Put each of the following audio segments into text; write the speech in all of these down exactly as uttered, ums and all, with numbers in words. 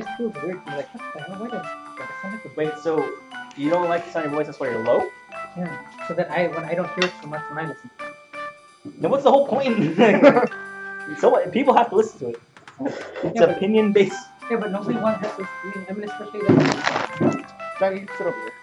just feels weird to be like, what the hell? Why does like I sound like a Wait, so you don't like the sound of your voice? That's why you're low? yeah. So that I when I don't hear it so much when I listen. Then what's the whole point? So what? People have to listen to it. It's Yeah, but- opinion based. Yeah, but nobody wants us to. I mean, especially like. Daddy, you sit over here.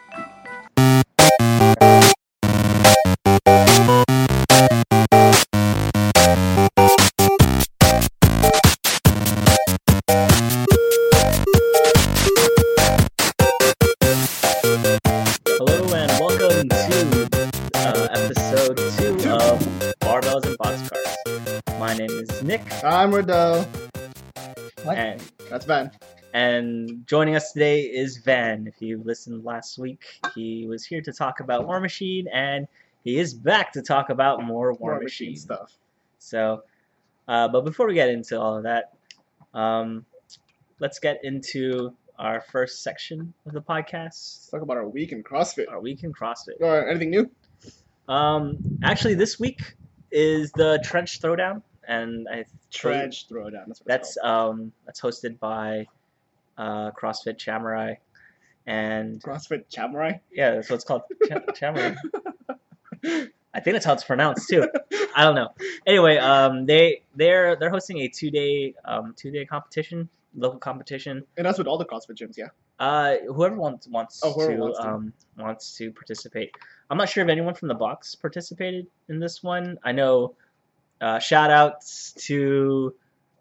Hello and welcome to uh, episode two of Barbells and Boxcars. My name is Nick, I'm Riddell. What? and That's Van. and joining us today is Van. If you listened last week, he was here to talk about War Machine, and he is back to talk about more War, War Machine. Machine stuff. So, uh, but before we get into all of that, um, let's get into our first section of the podcast, Let's talk about our week in CrossFit. our week in CrossFit. Or anything new? Um, actually, this week is the Trench Throwdown, and I Trench Throwdown. That's what that's it's called. um that's hosted by uh, CrossFit Chamurai, and CrossFit Chamurai. yeah, that's what it's called, Ch- Chamurai. I think that's how it's pronounced too. I don't know. Anyway, um, they they're they're hosting a two day um two day competition, local competition. And that's with all the CrossFit gyms, yeah. Uh, whoever wants wants Oh, whoever to wants to. um wants to participate. I'm not sure if anyone from the box participated in this one. I know. Uh, shout outs to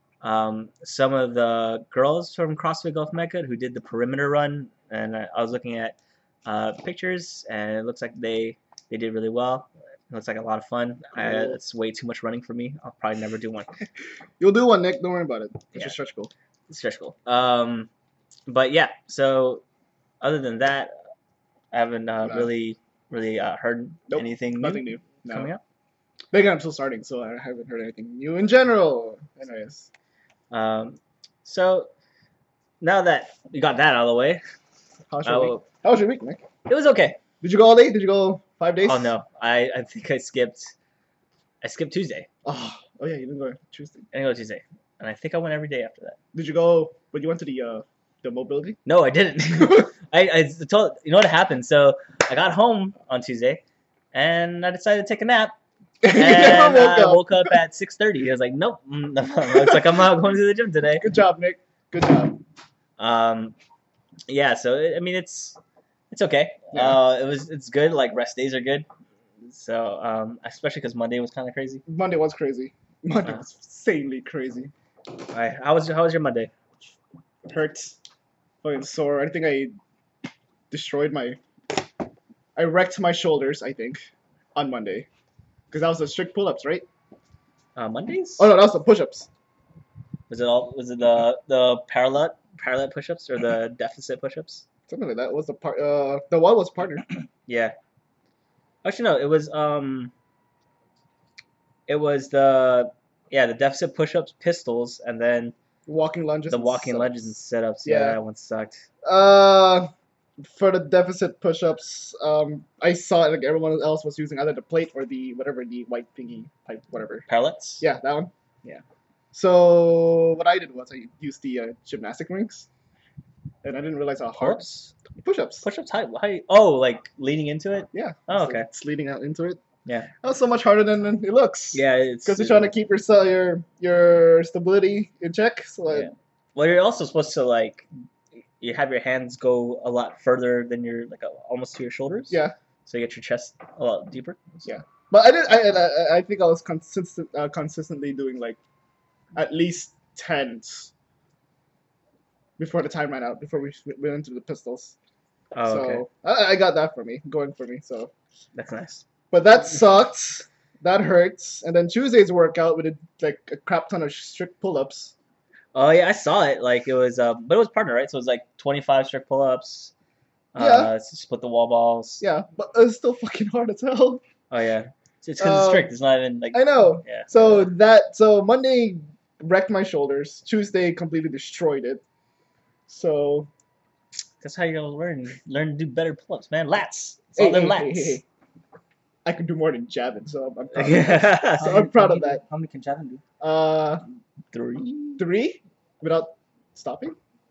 um some of the girls from CrossFit Gulf Mecca who did the perimeter run, and I, I was looking at uh pictures, and it looks like they they did really well. It looks like a lot of fun. I, Cool. it's way too much running for me. I'll probably never do one. You'll do one, Nick. Don't worry about it. It's Yeah. a stretch goal. It's stretch goal. Um, but yeah. So other than that, I haven't uh, No. really really uh, heard Nope, anything new Nothing new. coming No. up. Then again, I'm still starting, so I haven't heard anything new in general. Anyways. Um, so now that we got that out of the way, How's I your week? will- How was your week, Nick? it was okay. Did you go all day? Did you go five days? Oh no, I, I think I skipped. I skipped Tuesday. Oh, oh yeah, you didn't go Tuesday. I didn't go Tuesday, and I think I went every day after that. Did you go, but you went to the uh, the mobility? No, I didn't. I, I told you know what happened. So I got home on Tuesday, and I decided to take a nap. And Yeah, woke I up. woke up at six thirty. I was like, nope, mm, no, looks like I'm not going to the gym today. Good job, Nick. Good job. Um, yeah. So I mean, it's it's okay. Yeah. Uh, it was it's good. Like rest days are good. So um, especially because Monday was kind of crazy. Monday was crazy. Monday Uh. was insanely crazy. All right, how was how was your Monday? Hurt. Fucking sore. I think I destroyed my. I wrecked my shoulders, I think, on Monday. Because that was the strict pull ups, right? Uh, Mondays? Oh no, that was the push ups. Was it all? Was it the the parallel parallel push-ups or the deficit push-ups? Something like that. Was the part. Uh, the one was partner. Yeah. Actually, no. It was um. It was the yeah the deficit push-ups, pistols, and then Walking lunges. the and walking sit-ups. lunges and sit-ups. Yeah, Yeah. that one sucked. Uh, for the deficit push ups, um, I saw like everyone else was using either the plate or the whatever the white thingy type whatever. Parallels. Yeah, that one. Yeah. So what I did was I used the uh, gymnastic rings, and I didn't realize how hard Push-ups. push-ups. Push-ups. How, how you- Oh, like leaning into it. Yeah. Oh, So okay. it's leading out into it. Yeah. That was so much harder than than it looks. Yeah, it's Because you're trying to keep your ce- your your stability in check. So like, Yeah. Well, you're also supposed to like you have your hands go a lot further than your like uh, almost to your shoulders. yeah. So you get your chest a lot deeper. Yeah. But I did. I I, I think I was consistent uh, consistently doing like at least tens before the time ran out. Before we went into the pistols. Oh, so okay. I, I got that for me, going for me. So, That's nice. but that sucked. That hurts. And then Tuesday's workout, we did like a crap ton of strict pull-ups. Oh yeah, I saw it. Like it was, uh, but it was partner, right? So it was like twenty-five strict pull-ups. Uh, Yeah. Split the wall balls. Yeah, but it's still fucking hard as hell. Oh yeah. It's because it's Um, strict. It's not even like. I know. Yeah. So that so Monday wrecked my shoulders. Tuesday completely destroyed it. So That's how you're gonna learn. Learn to do better pull-ups, man. Lats. It's all hey, them hey, lats. hey, hey, I can do more than jabbing, so I'm, I'm proud. Of that. Yeah. So I'm proud of How many- that. How many can Javin do? Uh, Three. three without stopping.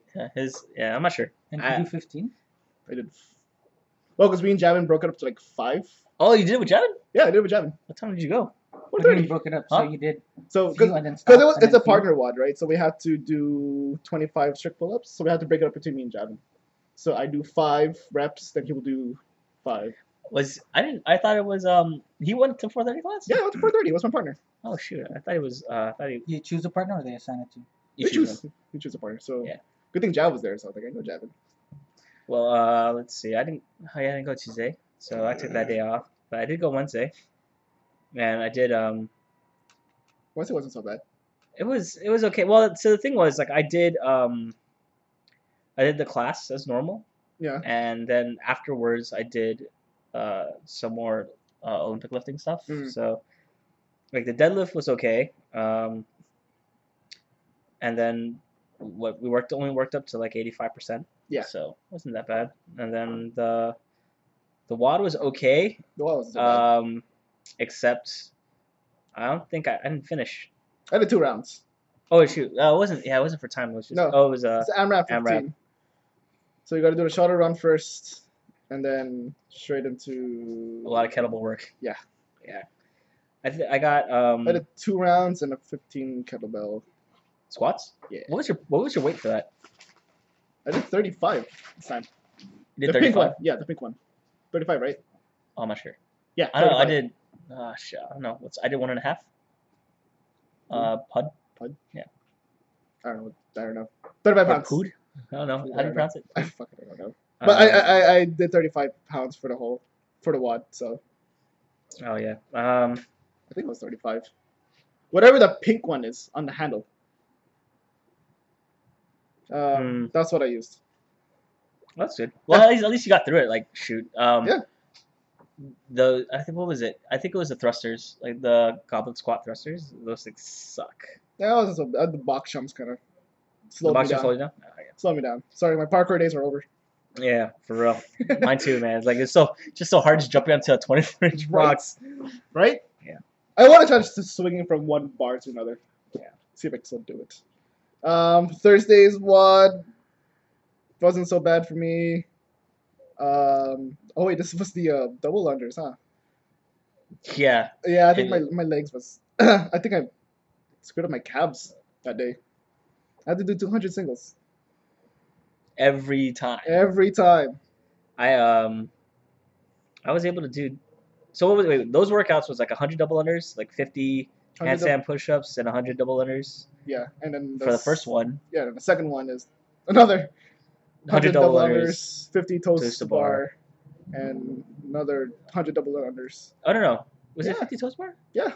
Yeah, his yeah, I'm not sure. And I- you do fifteen? I did. Well, because me and Javin broke it up to like five. Oh, you did it with Javin? Yeah, I did it with Javin. What time did you go? Four What do you mean thirty. broke it up? Huh? So you did So few because and then it stopped was and it's a then few? partner WOD, right? So we had to do twenty-five strict pull-ups. So we had to break it up between me and Javin. So I do five reps, then he will do five. Was I didn't I thought it was um he went to four thirty class? Yeah, I went to four thirty. He was my partner. Oh shoot. I thought it was uh I thought he You choose a partner or they assign it to you? you we choose choose. one. We choose a partner. So Yeah. good thing Jav was there. So I was like, I know Javin. Well, uh let's see. I didn't I didn't go Tuesday, so I took that day off. But I did go Wednesday. And I did um Wednesday wasn't so bad. it was it was okay. Well, so the thing was like I did um I did the class as normal. Yeah. And then afterwards I did uh, some more uh, Olympic lifting stuff. Mm. So like the deadlift was okay, um, and then what we worked only worked up to like eighty-five percent. Yeah. So it wasn't that bad. And then the the W O D was okay, The wall wasn't so bad. um, except I don't think I, I didn't finish. I did two rounds. Oh shoot! Uh, it wasn't. Yeah, it wasn't for time. It was just. No. Oh, it was uh. It's AMRAP fifteen. AMRAP. So you got to do the shuttle run first, and then straight into A lot of kettlebell work. Yeah. Yeah. I th- I got um I did two rounds and a fifteen kettlebell. squats. Yeah. What was your What was your weight for that? I did thirty-five this time. You did the pink thirty-five. one. Yeah, the pink one. thirty-five, right? Oh, I'm not sure. Yeah. I don't know. I thirty-five. did. Uh, shit, I don't know. What's I did one and a half. Uh, pud. I don't know. I don't know. thirty-five Or pounds. pood. I don't know. I How do you don't pronounce it? I fucking don't know. But I, Uh, I I did thirty-five pounds for the whole for the W O D. So Oh yeah. Um. I think it was thirty-five. Whatever the pink one is on the handle. Um, Hmm. That's what I used. That's good. Well, at least, at least you got through it. Like shoot. Um. Yeah. The I think what was it? I think it was the thrusters, like the goblet squat thrusters. Those things suck. Yeah, it was so bad. The box jumps kind of The slowed me box down. slowed you down. Oh, yeah. Slowed me down. Sorry, my parkour days are over. Yeah, for real. Mine too, man. It's like it's so just so hard just jumping onto a twenty-four inch Right. box. Right? Yeah. I want to try just swinging from one bar to another. Yeah. See if I can still do it. Um, Thursday's W O D wasn't so bad for me. Um, oh wait, this was the uh, double unders, huh? Yeah, Yeah, I think my, And- my legs was. I think I screwed up my calves that day. I had to do two hundred singles every time. every time. I um, I was able to do. So what was wait? Those workouts was like one hundred double unders, like fifty one hundred handstand push-ups, and one hundred double unders Yeah, and then for the s- first one. Yeah, and the second one is another one hundred double unders. unders, fifty toes toes to to bar, and another one hundred double unders. Oh no, no. Was it Yeah. fifty toes bar? Yeah.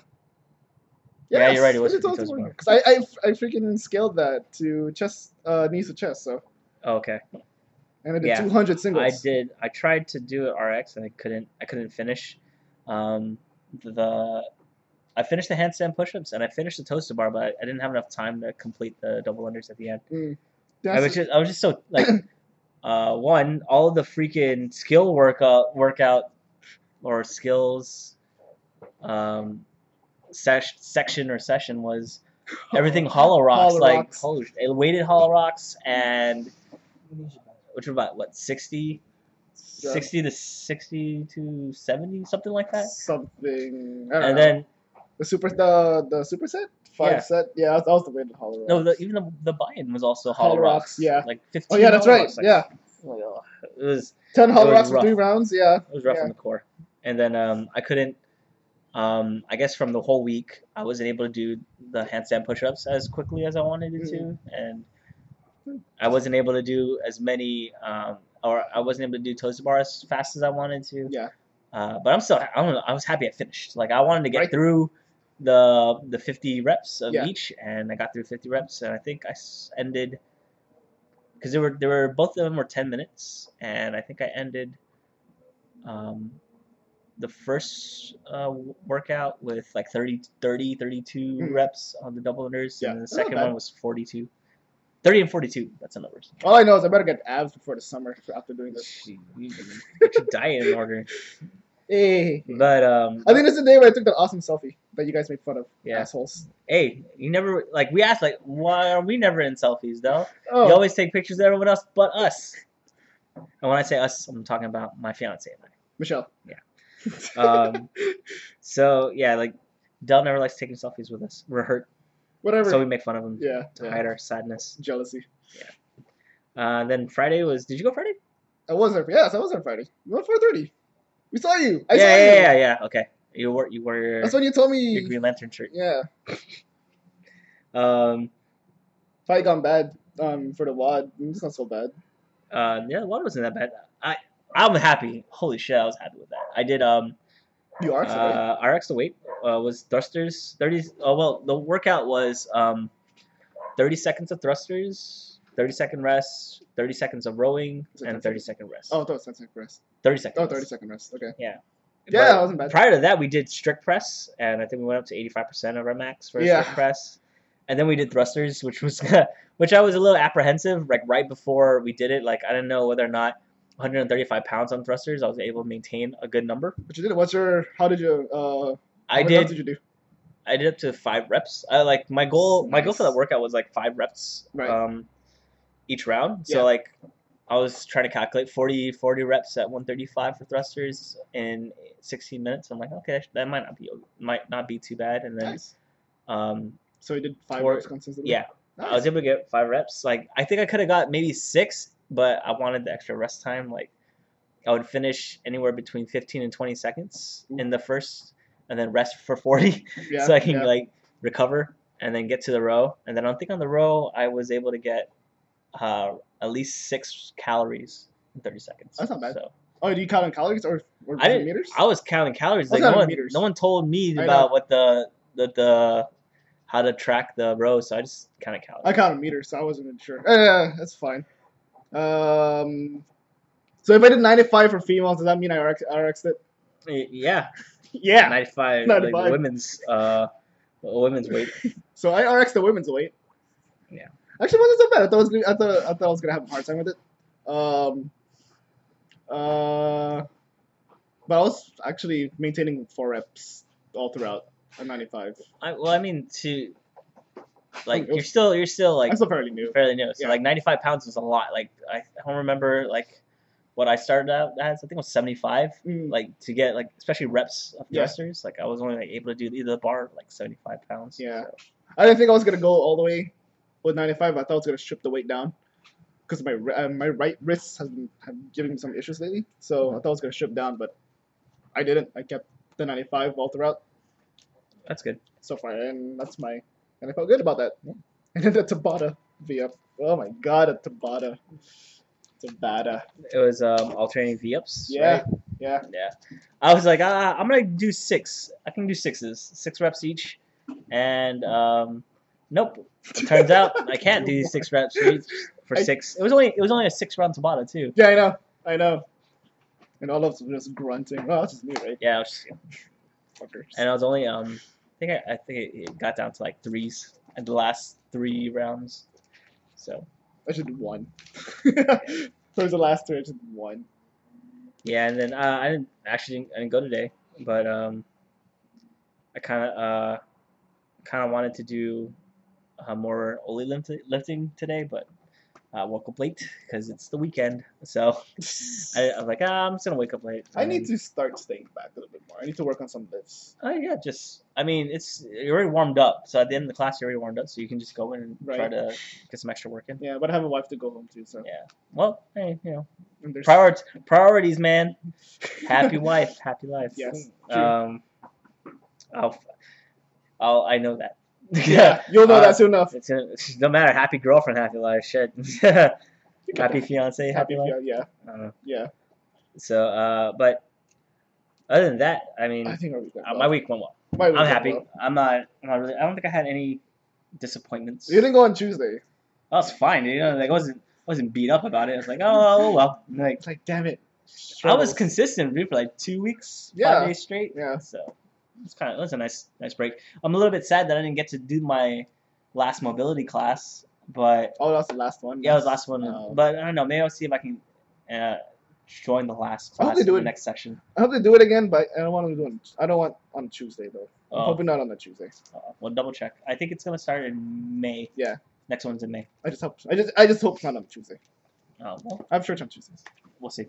Yeah, you're right, it was fifty toes bar. bar. Because I, I, I freaking scaled that to chest, uh, knees to chest, so. Oh, okay. And I did Yeah. two hundred singles. I did. I tried to do it R X and I couldn't. I couldn't finish. Um, the I finished the handstand push-ups and I finished the toes to bar, but I, I didn't have enough time to complete the double unders at the end. I That's- was just. I was just so like. uh, one, all of the freaking skill workout workout or skills, um, sesh, section or session was everything hollow rocks, Hollow like rocks. holy, weighted hollow rocks and which were about what sixty. Yeah. sixty to sixty to seventy, something like that. something. I don't And know. then the super the the superset five Yeah. set. Yeah, that was the way to hollow. no, the, rocks. even the, the buy-in was also hollow, Hollow rocks. rocks, yeah. Like fifteen. Oh yeah, that's hollow right. rocks, like, Yeah, oh my God. It was ten hollow was rocks for rough. three rounds. Yeah, it was rough Yeah. on the core. And then um, I couldn't. Um, I guess from the whole week, I wasn't able to do the handstand push-ups as quickly as I wanted to, Mm-hmm. and I wasn't able to do as many, um, or I wasn't able to do toes to bar as fast as I wanted to. yeah. Uh, but I'm still, I, don't know, I was happy I finished. Like I wanted to get Right. through the the fifty reps of Yeah. each, and I got through fifty reps, and I think I s- ended because there were there were both of them were ten minutes, and I think I ended um, the first uh, w- workout with like thirty, thirty, thirty-two Hmm. reps on the double unders, Yeah, and the that's not second bad. one was forty-two. thirty and forty-two, that's the numbers. All I know is I better get abs before the summer after doing this. Gee, you Get your diet in order. Hey, But um, I think this is the day where I took that awesome selfie. that you guys made fun of. Yeah. Assholes. Hey, you never like we asked like why are we never in selfies though? Oh. You always take pictures of everyone else but us. And when I say us, I'm talking about my fiance and Michelle. I. Um, so yeah, like Del never likes taking selfies with us. We're hurt, Whatever. so we make fun of him yeah. to yeah. hide our sadness. Jealousy. Uh, then Friday was. Did you go Friday? I was there. Yes, I was there Friday. We went four thirty. We saw you. I yeah, saw yeah, you. yeah, yeah. Okay, you wore you wore your, That's when you told your me. Green Lantern shirt. Yeah. Um, Fight gone bad. Um, for the W O D. It's not so bad. uh, yeah, the water wasn't that bad. I I'm happy. Holy shit, I was happy with that. I did um. You are. sorry. Uh, R X the weight uh, was thrusters thirty. Oh well, the workout was um, thirty seconds of thrusters, thirty second rest, thirty seconds of rowing, Is it and ten thirty second rest. Oh, that was ten second rest. thirty seconds. Oh, thirty second rest. Okay. Yeah. Yeah, But that wasn't bad. prior to that, we did strict press, and I think we went up to eighty five percent of our max for Yeah. strict press. And then we did thrusters, which was which I was a little apprehensive. Like right before we did it, like I didn't know whether or not one hundred thirty-five pounds on thrusters, I was able to maintain a good number. But you did it. What's your? How did you? Uh, I how many reps did. did you do? I did up to five reps. I like my goal. My goal for that Nice. workout was like five reps, Right. um, each round. So Yeah. like, I was trying to calculate forty, forty reps at one thirty-five for thrusters in sixteen minutes. I'm like, okay, that might not be might not be too bad. And then, Nice. um, So you did five Four- reps consistently. yeah, Nice. I was able to get five reps. Like I think I could have got maybe six, but I wanted the extra rest time. Like I would finish anywhere between fifteen and twenty seconds in the first, and then rest for forty. Yeah, so I can yeah. like recover and then get to the row. And then I think on the row I was able to get uh, at least six calories in thirty seconds. That's not bad. So Oh, do you count in calories or, or I didn't. meters? I was counting calories. I was Like no counting one, meters. no one told me I about know. what the the the how to track the row. So I just counted calories. I counted meters, so I wasn't even sure. Yeah, that's fine. Um, so if I did ninety-five for females, does that mean I R X, R X'd it? Y- Yeah, Yeah. ninety-five, like ninety-five. the women's uh, women's weight. So I R X'd the women's weight. Yeah. Actually, it wasn't so bad. I thought I was gonna, I thought I thought I was gonna have a hard time with it. Um. Uh. But I was actually maintaining four reps all throughout at ninety-five. I, well, I mean, to like It was- you're still you're still like I'm still fairly new. fairly new. So Yeah. like ninety-five pounds is a lot. Like I, I don't remember like what I started out as. I think it was seventy-five. Mm. Like to get like especially reps of Yeah. thrusters. Like I was only like able to do either the bar like seventy-five pounds. Yeah. So, I didn't think I was gonna go all the way with ninety-five. I thought I was gonna strip the weight down because my ri- uh, my right wrist has been have giving me some issues lately. So I thought I was gonna strip down, but I didn't. I kept the ninety-five all throughout that's good. so far, and that's my and I felt good about that. Yeah. And then the Tabata V up. Oh my god, a Tabata. Tabata. It was um, alternating V ups. Yeah. Right? Yeah. Yeah. I was like, ah, I'm gonna do six. I can do sixes, six reps each, and um, nope. It turns out I can't do six reps each for I- six. It was only it was only a six round Tabata too. Yeah, I know. I know. And all of us were just grunting. Oh, that's just me, right? Yeah, it was, Fuckers. and I was only um, I think I, I think it, it got down to like threes at the last three rounds. So I should do one. Towards the last three, I just did one. yeah, and then uh, I didn't actually didn't, I didn't go today, but um, I kind of uh, kind of wanted to do uh, more Oli lift- lifting today, but I woke up late because it's the weekend. So I, I was like, ah, I'm just gonna wake up late. I need to start staying back a little bit more. I need to work on some lifts. Oh yeah, just I mean, it's you're already warmed up. So at the end of the class, you're already warmed up, so you can just go in and try Right. to get some extra work in. Yeah, but I have a wife to go home to, so. Yeah. Well, hey, you know, And there's- prior- priorities, man. Happy wife, happy life. Yes, true. Um. I'll, I'll, I know that. Yeah, you'll know Uh, that soon enough. It's a, no matter. Happy girlfriend, happy life. Shit. Happy fiance, happy, Happy, life. yeah, Uh, yeah. so, uh, but other than that, I mean, I think our week went uh, well. my week went well. My week I'm went happy. well. I'm not. I'm not really. I don't think I had any disappointments. You didn't go on Tuesday. That was fine. You know, like I wasn't wasn't beat up about it. I was like, oh, oh well. Like It's like, damn it. I was Struggles. consistent dude, for like two weeks, Yeah. five days straight. Yeah. So it's kind of it was a nice nice break. I'm a little bit sad that I didn't get to do my last mobility class, but Oh, that's the last one. yeah, it was the last one. Oh. But I don't know. Maybe I'll see if I can uh, join the last I hope class they in do the it. next section. I hope they do it again, but I don't want to do it. I don't want on Tuesday though. I'm Oh. hoping not on the Tuesday. Uh, we'll double check. I think it's gonna start in May. Yeah. Next one's in May. I just hope. I just. I just hope it's not on Tuesday. Oh well, I have church on Tuesdays. we'll see.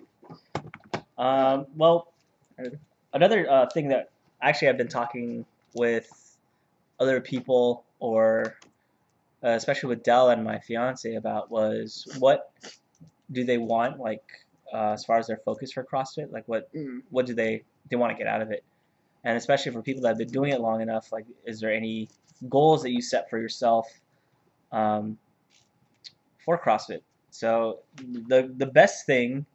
Um, well, Anything? another uh, thing that actually I've been talking with other people, or uh, especially with Dell and my fiance about, was what do they want, like uh, as far as their focus for CrossFit, like what Mm. what do they they want to get out of it, and especially for people that have been doing it long enough, like is there any goals that you set for yourself um, for CrossFit? So the the best thing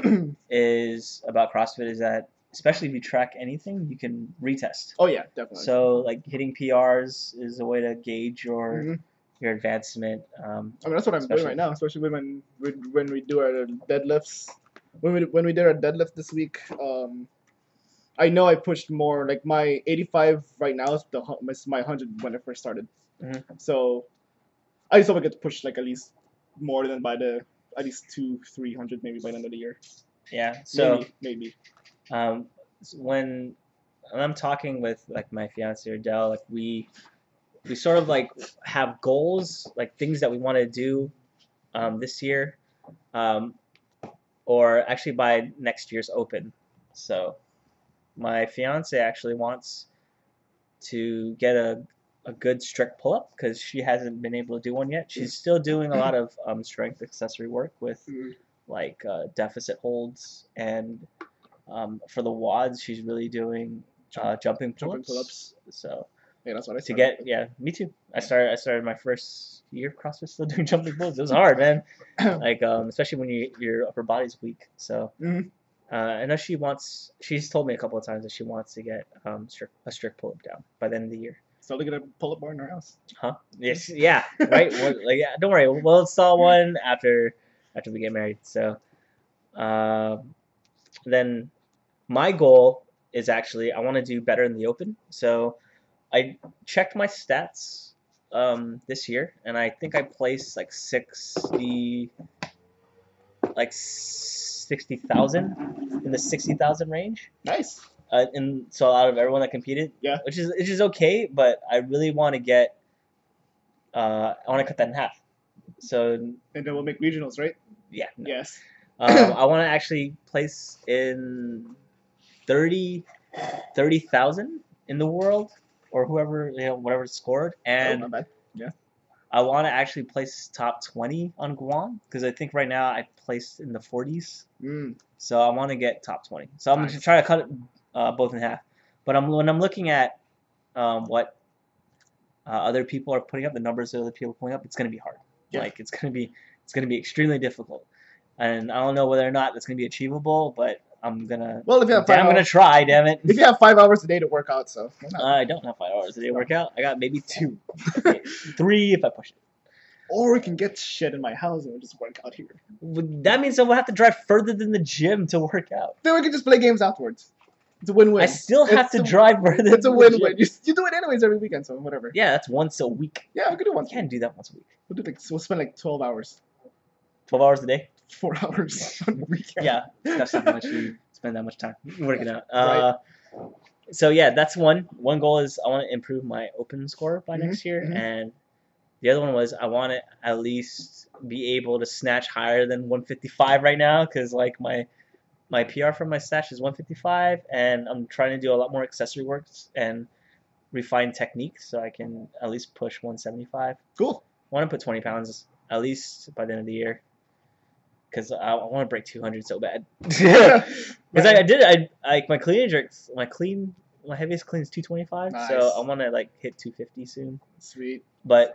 is about CrossFit is that, especially if you track anything, you can retest. Oh yeah, definitely. So like hitting P Rs is a way to gauge your Mhm. your advancement. Um, I mean, that's what I'm Especially- doing right now, especially when we when we do our deadlifts. When we when we did our deadlift this week, um, I know I pushed more. Like my eighty-five right now is the hu- is my one hundred when I first started. Mhm. So I just hope I get to push like at least more than by the at least two three hundred maybe by the end of the year. yeah. So maybe maybe. um, s- when when I'm talking with like my fiance or Dell, like we we sort of like have goals, like things that we want to do um, this year, um, or actually by next year's Open. So my fiance actually wants to get a a good strict pull up because she hasn't been able to do one yet. She's still doing a lot of um, strength accessory work with Mhm. like uh, deficit holds, and um, for the wads, she's really doing uh, jumping Jumping pull-ups. pull-ups. So Yeah, that's what I to started get with. yeah, me too. I started I started my first year of CrossFit still doing jumping pull-ups. It was hard, man. Like um, especially when you, your upper body's weak. So Mhm. uh, I know she wants. She's told me a couple of times that she wants to get um, strict, a strict pull-up down by the end of the year. So look at a pull-up bar in our house. Huh? Yes. Yeah. Right. Well, like, yeah, don't worry. We'll install one after after we get married. So, uh, then my goal is actually I want to do better in the Open. So, I checked my stats um, this year, and I think I placed like sixty, like sixty thousand in the sixty thousand range. Nice. Uh, and so out of everyone that competed, Yeah. which is which is okay, but I really want to get, uh, I want to cut that in half. So And then we'll make regionals, right? yeah, no. Yes. um, I want to actually place in thirty thousand in the world, or whoever, you know, whatever scored, Oh, and my bad. I want to actually place top twenty on Guam because I think right now I placed in the forties. Mm. So I want to get top twenty. So I'm Nice. going to try to cut it uh, both in half. But I'm when I'm looking at um, what uh, other people are putting up, the numbers that other people are putting up, it's going to be hard. Yeah. Like it's going to be it's going to be extremely difficult. And I don't know whether or not that's going to be achievable, but I'm gonna. Well, if you have damn, five I'm gonna hours, try. Damn it. if you have five hours a day to work out, so why not? I don't have five hours a day to work out. I got maybe two, three if I push it. Or we can get shit in my house and we'll just work out here. That means I will have to drive further than the gym to work out. Then we can just play games afterwards. It's a win-win. I still have It's to a- drive further. It's a than the win-win. gym. You, you do it anyways every weekend, so whatever. Yeah, that's once a week. Yeah, we could do one. I can't do that once a week. We'll do like we'll spend like twelve hours, Twelve hours a day. four hours on the weekend. Yeah, that's not much. You spend that much time working out. Uh, So yeah, that's one. One goal is I want to improve my open score by Mhm, next year, mhm. and the other one was I want to at least be able to snatch higher than one fifty-five right now, because like my my P R for my snatch is one fifty-five, and I'm trying to do a lot more accessory works and refine techniques so I can at least push one seventy-five. Cool. I want to put twenty pounds at least by the end of the year, because I, I want to break two hundred so bad. Because I, I did I like my clean and jerks, my clean my heaviest clean is two twenty-five, so Nice. I want to like hit two fifty soon. Sweet. But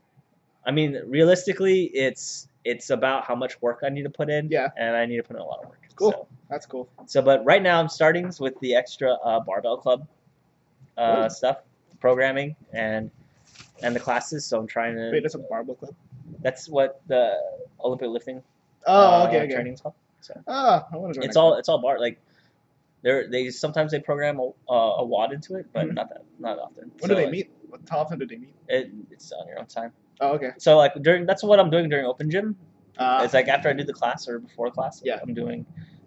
I mean, realistically, it's it's about how much work I need to put in. Yeah. And I need to put in a lot of work. Cool. So, That's cool. so but right now I'm starting with the extra uh, barbell club uh, Cool. stuff, programming and and the classes. So I'm trying to. Wait, that's a barbell club. That's what the Olympic lifting Oh, uh, okay, okay. training is called. Ah, I want to join. It's that all club. it's all bar like. They they sometimes they program a, uh, a wad into it, but Mhm. not that not often. When So, do they like, meet? What, how often do they meet? It, it's on your own time. Oh, okay. So like during that's what I'm doing during open gym. Uh, It's like after I do the class or before class. Yeah. I'm doing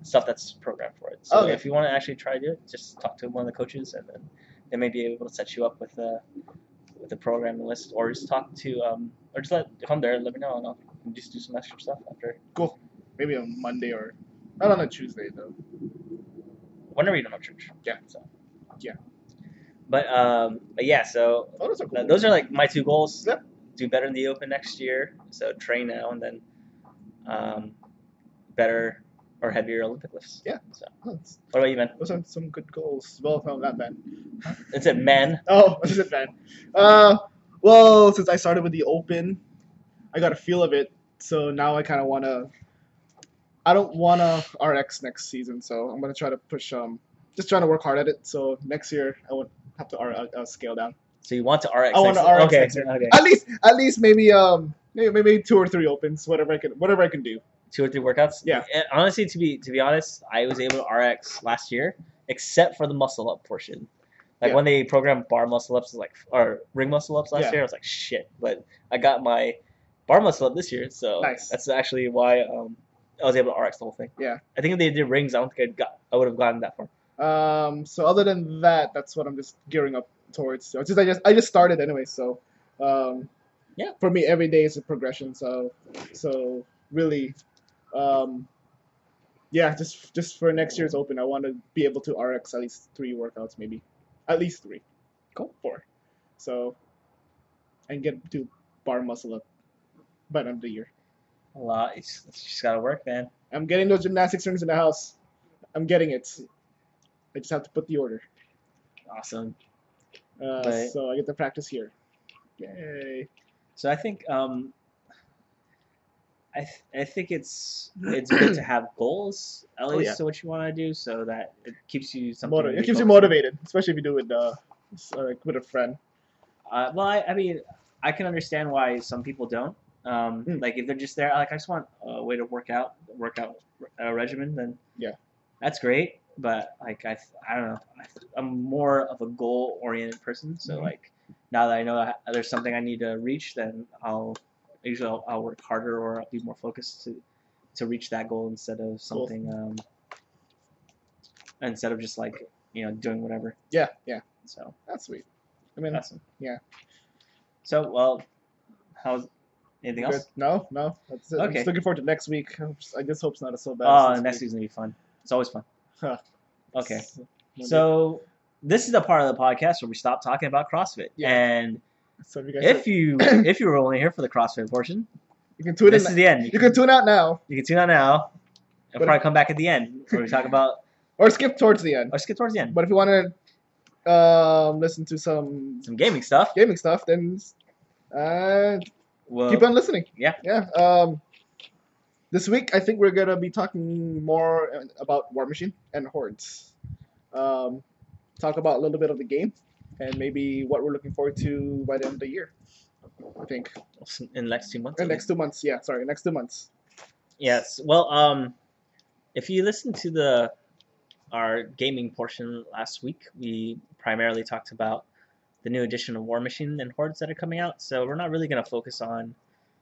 stuff that's programmed for it. So Okay. if you want to actually try to do it, just talk to one of the coaches, and then they may be able to set you up with a with a programming list, or just talk to um, or just let if I'm there, let me know, and I'll just do some extra stuff after. Cool. Maybe on Monday or not on a Tuesday though. Whenever you don't have church. Yeah. So. Yeah. But um, but yeah, so Oh, those are cool. th- those are like my two goals. Yep. Do better in the Open next year. So train now, and then um, better or heavier Olympic lifts. Yeah. So Oh, that's- what about you, man? those are some good goals. Well, no, not bad. It's it, men. Oh, what is it, man? Uh, well, since I started with the Open, I got a feel of it. So now I kind of want to. I don't want to R X next season, so I'm gonna try to push. Um, just trying to work hard at it. So next year I won't have to R uh, uh, scale down. So you want to R X? I want next to year. R X Okay. next year. Okay. At least, at least maybe um maybe, maybe two or three Opens, whatever I can, whatever I can do. Two or three workouts. Yeah. And honestly, to be to be honest, I was able to R X last year, except for the muscle up portion. Like Yeah. when they programmed bar muscle ups, like or ring muscle ups last Yeah. year, I was like shit. But I got my bar muscle up this year, so Nice. that's actually why um, I was able to R X the whole thing. Yeah. I think if they did rings, I don't think I'd got I would have gotten that far. Um, so other than that, that's what I'm just gearing up towards. So it's just I just I just started anyway, so um, Yeah. For me, every day is a progression. So so really, um, yeah, just just for next year's Open, I want to be able to R X at least three workouts, maybe at least three. Cool. Four. So and get to bar muscle up by the end of the year. A lot. It's, it's just gotta work, man. I'm getting those gymnastics rings in the house. I'm getting it. I just have to put the order. Awesome. Uh, Right. So I get to practice here. Yay. So I think um, I th- I think it's it's good to have goals at Oh, least yeah. to what you want to do, so that it keeps you something. Motiv- to it be keeps you focused on. motivated, especially if you do it with uh, s- uh, like with a friend. Uh, well, I, I mean, I can understand why some people don't. Um, Mm. Like if they're just there, like I just want a way to work out, workout uh, regimen, then Yeah. that's great. But like I, I don't know, I, I'm more of a goal oriented person. So Mhm. like now that I know that there's something I need to reach, then I'll usually I'll, I'll work harder or I'll be more focused to to reach that goal instead of something um, instead of just like you know doing whatever. Yeah, yeah, So that's sweet. I mean, awesome. yeah. So well, how's anything good. else? No, no. That's it. I'm Okay. just looking forward to next week. I hope- I just hope it's not so bad. Oh, as this next week. week's gonna be fun. It's always fun. Huh. Okay, Monday. so this is the part of the podcast where we stop talking about CrossFit. Yeah. And So if you guys, if you if you were only here for the CrossFit portion, you can tune this in. is the end. You You can, can tune out now, you can tune out now and But probably if- come back at the end where we talk about or skip towards the end. or skip towards the end. But if you want to um, listen to some Some gaming stuff. gaming stuff, then uh, Well, keep on listening. yeah. Yeah. Um, this week, I think we're gonna be talking more about War Machine and Hordes. Um, talk about a little bit of the game and maybe what we're looking forward to by the end of the year. I think in the next two months. the next two months. Yeah, sorry, next two months. Yes. Well, um, if you listen to the our gaming portion last week, we primarily talked about the new edition of War Machine and Hordes that are coming out. So we're not really going to focus on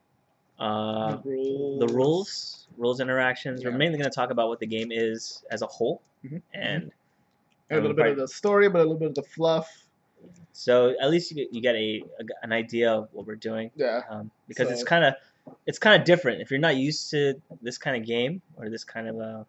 uh, the rules. the rules, rules interactions. We're Yeah. mainly going to talk about what the game is as a whole, Mhm. and And a little bit of the story, but a little bit of the fluff. so at least you get, you get a, a an idea of what we're doing. Yeah. Um, because So- it's kind of it's kind of different if you're not used to this kind of game or this kind of a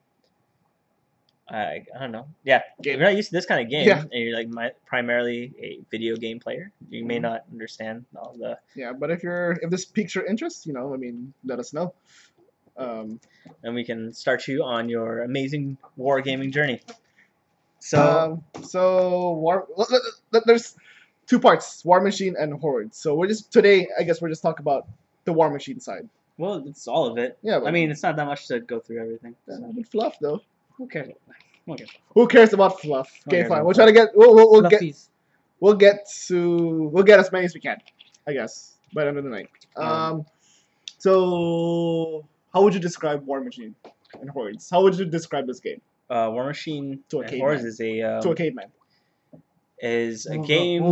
I, I don't know yeah if Game. you're not used to this kind of game Yeah. and you're like my, primarily a video game player, you may Mhm. not understand all the Yeah, but if you're if this piques your interest, you know, I mean, let us know. Um, and we can start you on your amazing wargaming journey. So um, so war. l- l- l- There's two parts: War Machine and Horde. So we're just today. I guess we're just talking about the War Machine side. well, it's all of it. Yeah, but, I mean, it's not that much to go through everything. yeah, So. but fluff though. Who cares? Okay. Who cares about fluff? Okay, Okay, fine. then. We'll try to get. We'll, we'll, we'll get. Fluffies. We'll get to. We'll get as many as we can. I guess by the end of the night. Um, Um. So, how would you describe War Machine and Hordes? How would you describe this game Uh, War Machine To a and caveman. Hordes is a um, to a caveman? is a game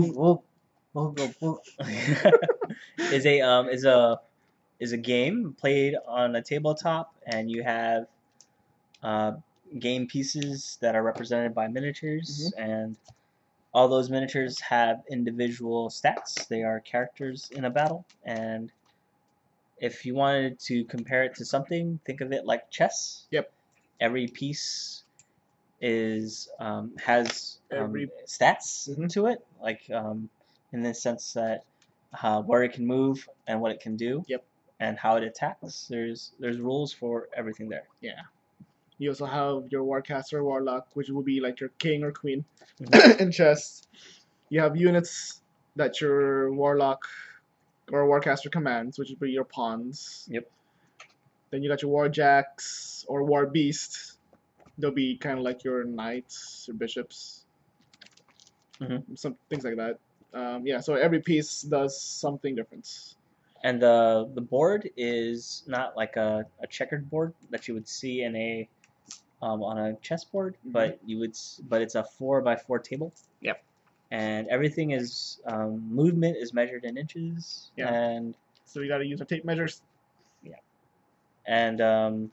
is a um is a is a game played on a tabletop, and you have uh, game pieces that are represented by miniatures, Mm-hmm. and all those miniatures have individual stats. They are characters in a battle, and if you wanted to compare it to something, think of it like chess. Yep. Every piece is um, has um, Every- stats Mhm. to it, like um, in the sense that uh, where it can move and what it can do. Yep. And how it attacks. There's there's rules for everything there. Yeah. You also have your Warcaster, Warlock, which will be like your king or queen Mhm. in chess. You have units that your Warlock or Warcaster commands, which would be your pawns. Yep. Then you got your Warjacks or War Beasts. They'll be kind of like your knights or bishops. Mhm. Some things like that. Um, yeah, so every piece does something different. And the the board is not like a, a checkered board that you would see in a um, on a chessboard, Mhm. but you would s- but it's a four by four table. Yep. And everything is um, movement is measured in inches. Yeah. And So we got to use our tape measures. and um,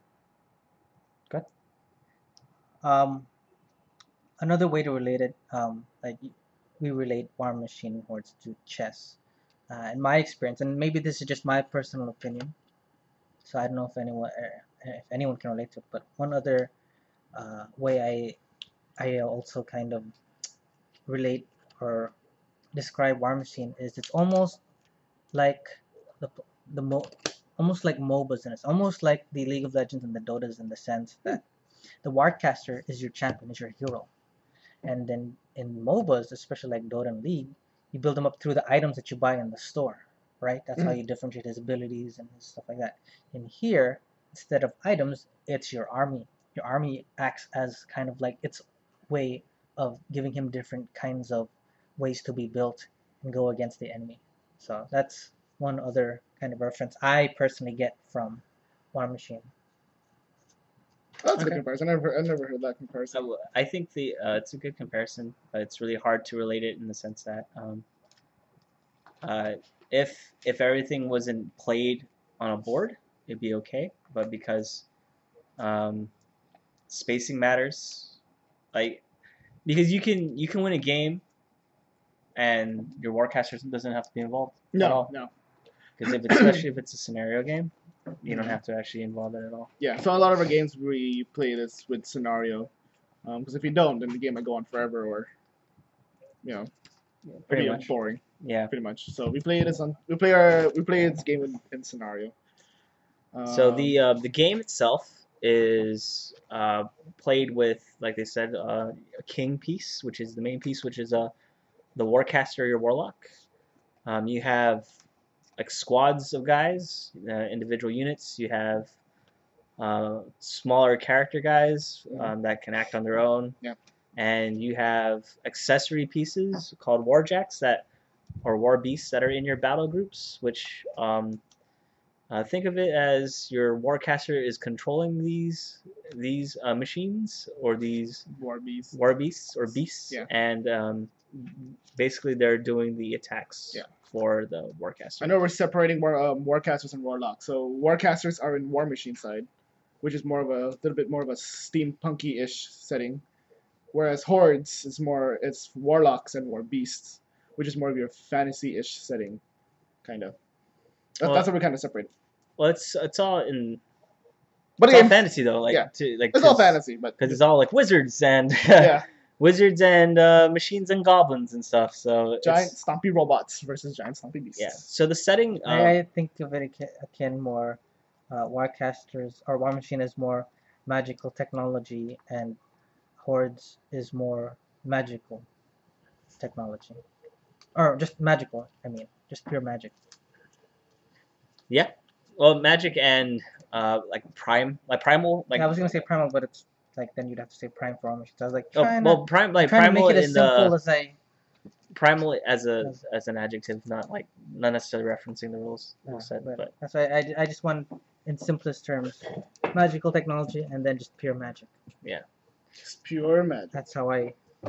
Um, another way to relate it, um, like y- we relate War Machine Hordes to chess. Uh, in my experience, and maybe this is just my personal opinion, so I don't know if anyone uh, if anyone can relate to it. But one other uh, way I I also kind of relate or describe War Machine is it's almost like the the mo almost like MOBAs, and it's almost like the League of Legends and the Dotas in the sense that the Warcaster is your champion, is your hero. And then in MOBAs, especially like Dota and League, you build them up through the items that you buy in the store, right? That's how you differentiate his abilities and stuff like that. In here, instead of items, it's your army. Your army acts as kind of like its way of giving him different kinds of ways to be built and go against the enemy. So that's one other kind of reference I personally get from War Machine. That's a good Okay. comparison. I never, I never heard that I, comparison. w- I think the uh, it's a good comparison, but it's really hard to relate it in the sense that um, uh, if if everything wasn't played on a board, it'd be okay. But because um, spacing matters, like because you can you can win a game, and your Warcaster doesn't have to be involved at No, all. no. Because if it's, especially if it's a scenario game, you don't Mhm. have to actually involve it at all. Yeah, so a lot of our games we play this with scenario. Because if you don't, then the game might go on forever or, you know, it'll Pretty be much. boring. Yeah. Pretty much. So we play this on we play our we play this game in, in scenario. So the Um, uh, the game itself is uh, played with, like they said, uh, a king piece, which is the main piece, which is uh, the Warcaster, your warlock. Um, you have like squads of guys, uh, individual units. You have uh, smaller character guys um, that can act on their own. Yep. And you have accessory pieces called warjacks that, or war beasts that are in your battle groups, which um, uh, think of it as your warcaster is controlling these these uh, machines or these War Beast. war beasts or beasts, Yeah. and um, basically they're doing the attacks Yeah. for the warcaster. I know we're separating war, um, Warcasters and Warlocks. So Warcasters are in War Machine side, which is more of a little bit more of a steampunky-ish setting, whereas Hordes is more it's Warlocks and War Beasts, which is more of your fantasy-ish setting, kind of. That's, Well- that's what we kind of separate. Well, it's it's all in But it's all again, fantasy though, like yeah. to, like it's all fantasy, but because it's all like wizards and yeah, wizards and uh, machines and goblins and stuff. So giant it's, stompy robots versus giant stompy beasts. yeah. So the setting, um, I, I think of it akin, akin more, uh, Warcasters or War Machine is more magical technology, and Hordes is more magical technology, or just magical. I mean, just pure magic. yeah. Well, magic and uh, like prime, like primal, like yeah, I was gonna say primal, but it's like then you'd have to say prime for War Machine. So I was like oh, trying well, to prime, like trying to primal make it in as simple the as I. primal as a As- as an adjective, not like not necessarily referencing the rules. Yeah, rules said, but, but that's why I, I just want in simplest terms, magical technology, and then just pure magic. Just pure magic. That's how I.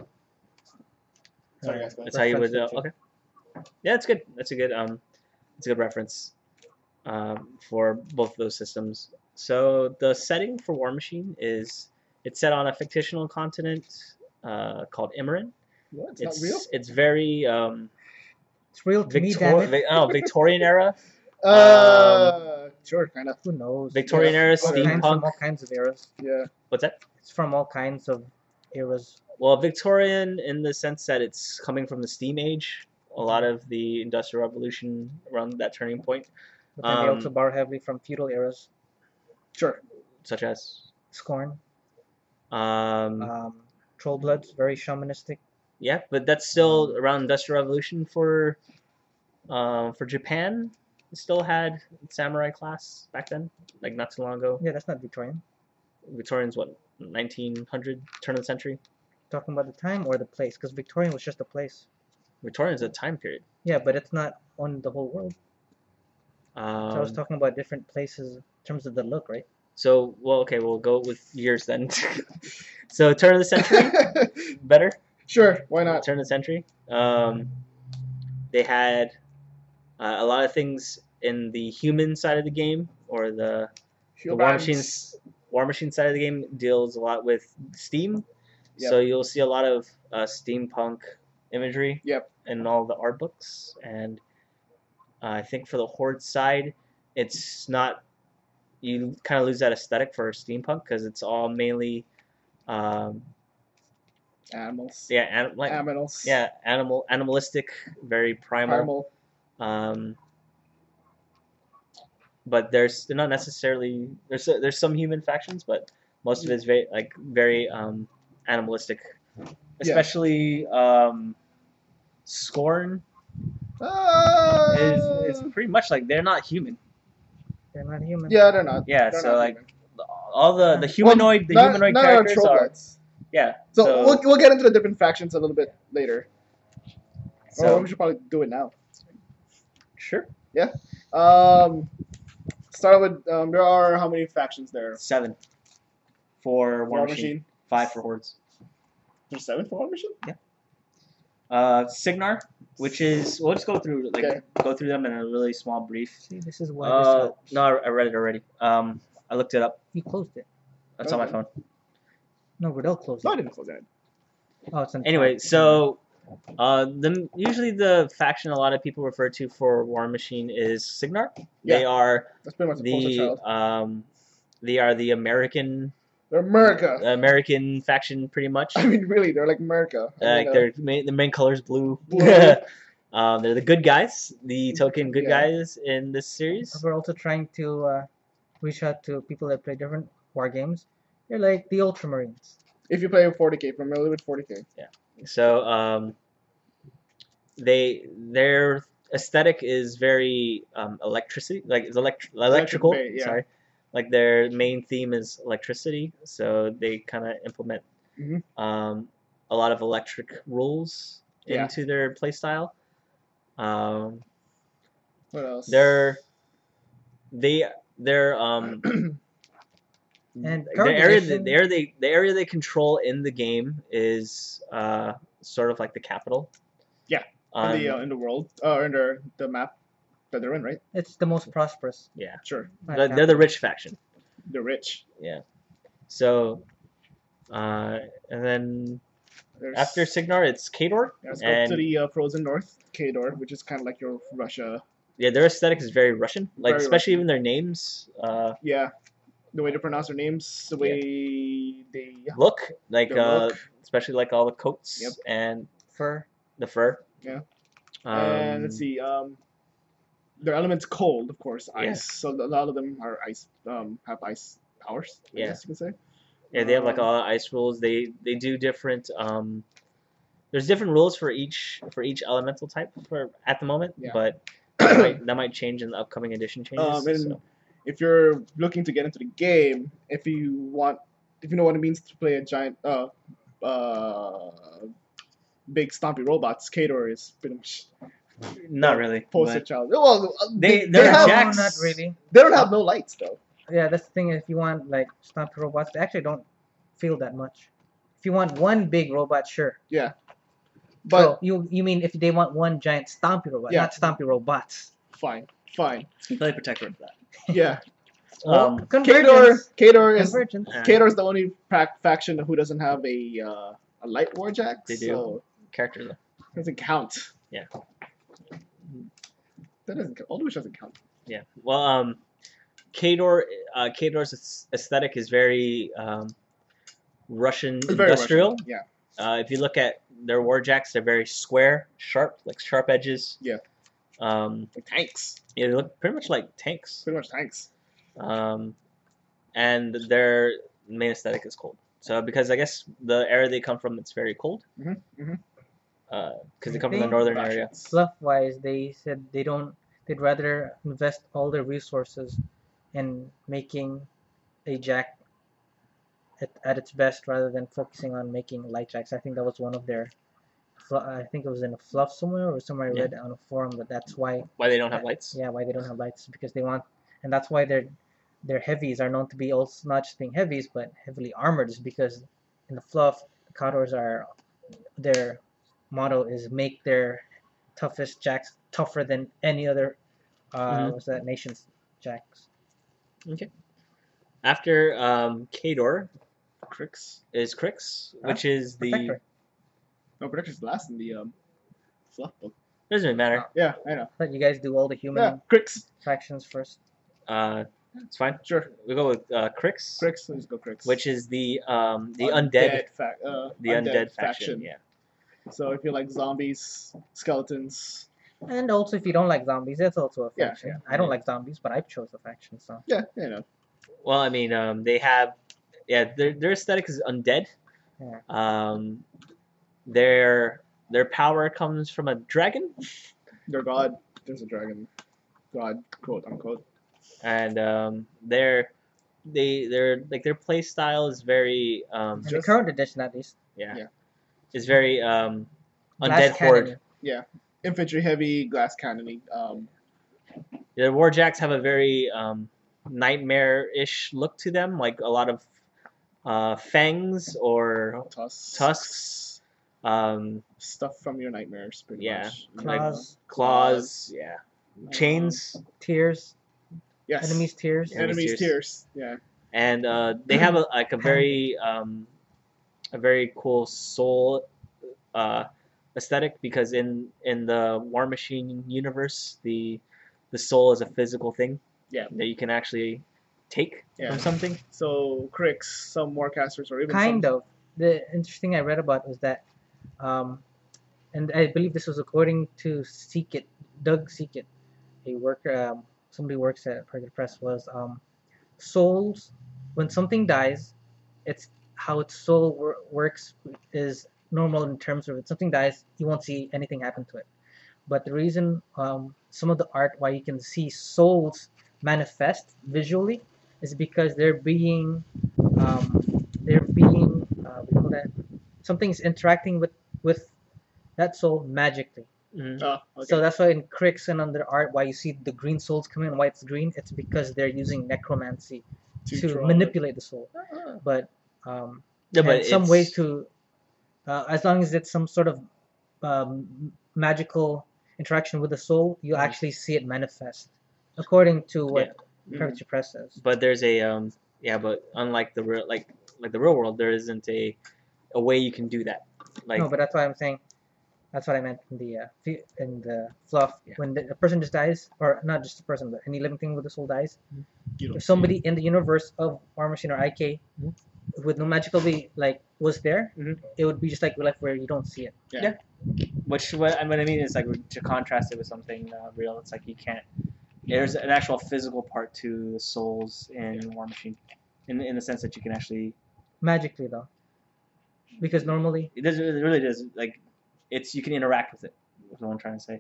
Sorry, uh, guys, go ahead. that's how you would. reference Uh, it okay. Yeah, it's good. That's a good um, it's a good reference um, for both of those systems. so the setting for War Machine is it's set on a fictional continent uh, called Imran. What? It's, It's not real. it's very um, It's real to me, Victor- damn it. Vic- oh, Victorian era. Uh, sure, kind of. Who knows? Victorian Yeah, era All kinds from steampunk. all kinds of eras. Yeah. What's that? It's from all kinds of eras. Well, Victorian in the sense that it's coming from the steam age. A lot of the industrial revolution around that turning point, But then they Um, also borrow heavily from feudal eras. Sure. such as Scorn, um, um, Troll Bloods, very shamanistic. yeah, but that's still around industrial revolution for um, for Japan. It still had samurai class back then, like not too long ago. Yeah, that's not Victorian. Victorians, what, nineteen hundred, turn of the century? Talking about the time or the place, because Victorian was just a place. Victorians a time period. Yeah, but it's not on the whole world. Um, So I was talking about different places in terms of the look, right? so, well, okay, we'll go with years then. So, turn of the century, better? Sure. Why not? Turn of the century. Um, they had uh, a lot of things in the human side of the game, or the, the War Humans. Machines War Machine side of the game deals a lot with steam. Yep. So you'll see a lot of uh, steampunk imagery Yep. in all the art books, and uh, I think for the Horde side, it's not. You kind of lose that aesthetic for steampunk because it's all mainly, um, Animals. yeah, an, like Aminals. yeah, animal, animalistic, very primal. Primal. Um, but there's they're not necessarily there's there's some human factions, but most of it is very like very um, animalistic, especially um, Scorn Uh, is is pretty much like they're not human. They're not human. yeah, they're not. Yeah, They're so not like human. all the the humanoid the None- humanoid none are characters troll are bloods. yeah. So, So, we'll, we'll get into the different factions a little bit later. so or we should probably do it now. sure Um, start with um, there are how many factions there? seven for War, War Machine, Machine. five for Hordes. There's seven for War Machine. Uh, Signar, which is we'll just go through like Okay. go through them in a really small brief. See, this is why Uh, this helps. no, I I read it already. Um, I looked it up. You closed it. It's on my Okay. phone. No, Riddell closed No, I it. didn't close that. Oh, it's on Anyway, top. so uh, the usually the faction a lot of people refer to for War Machine is Signar. They Yeah. are That's pretty much the poster the child. um, they are the American They're America. American faction, pretty much. I mean, really, they're like America. I Like mean, uh, their main, the main color is blue. Blue. um, they're the good guys, the token good Yeah. guys in this series. We're also trying to uh, reach out to people that play different war games. They're like the Ultramarines. if you play with forty K, familiar with forty K. So um, they their aesthetic is very um, electricity, like it's elect- electrical. ba- yeah. Sorry, like their main theme is electricity, so they kind of implement Mhm. um, a lot of electric rules Yeah. into their playstyle. Um, What else? they're they they're um And the current area edition- the area they the area they control in the game is uh sort of like the capital. Yeah, Um, in the uh, in the world, or in the the map that they're in, right? It's the most prosperous. yeah, Sure, Not they're, they're the rich faction. they're rich. Yeah. So, uh, and then There's, after Signar, it's Khador. yeah, let's go and to the uh, frozen north, Khador, which is kind of like your Russia. yeah, their aesthetic is very Russian. Like Very especially Russian. even their names. Uh, Yeah, the way they pronounce their names, the way they look like Their uh, look. especially like all the coats Yep. and Fur. the fur. Yeah. Um, and let's see, um, their element's cold, of course, Yeah. ice. So a lot of them are ice, um, have ice powers. I Yeah. guess you can say. Yeah, they have like Um, all the ice rules. They they do different. Um, there's different rules for each for each elemental type for at the moment, Yeah. but that might, that might change in the upcoming edition changes. Um, and so. if you're looking to get into the game, if you want, if you know what it means to play a giant, uh, uh, big stompy robots, Khador is pretty much Not really. poster but child. Well, uh, They- they, they're have, Jax- No, not really. they don't have no lights though. Yeah, that's the thing. If you want like stompy robots, they actually don't feel that much. If you want one big robot, sure. But So you you mean if they want one giant stompy robot, Yeah. not stompy robots? fine, fine, Play protector of that. yeah. Um, Kador, Convergence. Kador is Convergence. uh, Kador is the only prac- faction who doesn't have a uh, a light warjack. They do. So character though. it doesn't count. Yeah. That doesn't count. Old Witch doesn't count. Yeah. Well, um, Kador, uh, Kador's aes- aesthetic is very um, Russian It's very industrial. Russian. Yeah. Uh, if you look at their warjacks, they're very square, sharp, like sharp edges. Yeah. Um, Like tanks. yeah, they look pretty much like tanks. Pretty much tanks. Um, and their main aesthetic is cold. So because I guess the area they come from, it's very cold. Mhm, mhm. Because they I come from the think northern area. Russians. Fluff wise, they said they don't. They'd rather invest all their resources in making a jack at, at its best rather than focusing on making light jacks. I think that was one of their. flu- I think it was in a fluff somewhere or somewhere I Yeah. read on a forum that that's why. Why they don't have lights? Yeah, why they don't have lights because they want, and that's why their their heavies are known to be also not just being heavies but heavily armored is because in the fluff the Kadors are their motto is make their toughest jacks tougher than any other uh Mhm. what's that nation's jacks. After um, Kador Crix. is Crix, Huh? which is the Protector. No, Protector's last in the um, fluff book. doesn't really matter. Yeah, I know. Let you guys do all the human Yeah, Crix. factions first. Uh, it's fine. Sure. We go with uh, Crix, Crix. Let's go Crix. which is the um, the undead, fac- uh, the undead, faction. Yeah. So if you like zombies, skeletons, And also if you don't like zombies, that's also a Yeah, faction. yeah. I don't like zombies, but I chose the faction, so yeah, you know. Well, I mean, um, they have, yeah, their their aesthetic is undead. Yeah. Um, their their power comes from a dragon, Their god. There's a dragon. God, quote unquote. and um, their they their like their play style is very um, in the Just- current edition at least. yeah, Yeah. is very um, Glass undead horde. cannon. Infantry heavy, glass cannoning. Um, The warjacks have a very um, nightmare-ish look to them, like a lot of uh, fangs or tusks. tusks, um, Stuff from your nightmares, pretty Yeah. much. Claws, claws, yeah, chains, tears, Yes. enemies tears. Yeah. Enemies Enemies tears. Yeah. and uh, they have a, like a very um, a very cool soul uh, aesthetic because in in the War Machine universe, the the soul is a physical thing. Yeah. That you can actually take Yeah. from something. So Crix, some Warcasters, or even Kind some, of. The interesting I read about was that, um, and I believe this was according to Seekit, Doug Seekit, a worker, um, somebody who works at Project Press, was um, souls. When something dies, it's how its soul wor- works is normal in terms of when something dies, you won't see anything happen to it. But the reason um, some of the art why you can see souls manifest visually is because they're being um, they're being uh, what do you call that something's interacting with with that soul magically. Mhm. Oh, okay. So that's why in Crix and under art why you see the green souls come in, why it's green, it's because they're using necromancy to, draw manipulate the soul. it. Ah. But um, Yeah, and but some it's- ways to uh, as long as it's some sort of um, magical interaction with the soul, you Mhm. actually see it manifest according to what Mhm. Project Press says. But there's a um, yeah, but unlike the real like like the real world, there isn't a a way you can do that. Like No, but that's why I'm saying. That's what I meant in the uh, fe- in the fluff. Yeah. When the, the person just dies, or not just a person, but any living thing with the soul dies. You don't If see somebody in the universe of War Machine or I K, Mhm. with no magical ability, like was there, Mhm. it would be just like real life where you don't see it. which what I mean, I mean is like to contrast it with something uh, real. It's like you can't. There's an actual physical part to the souls in War Machine, in in the sense that you can actually. Magically though, because normally It does. It really does. Like, it's you can interact with it. Is what I'm trying to say.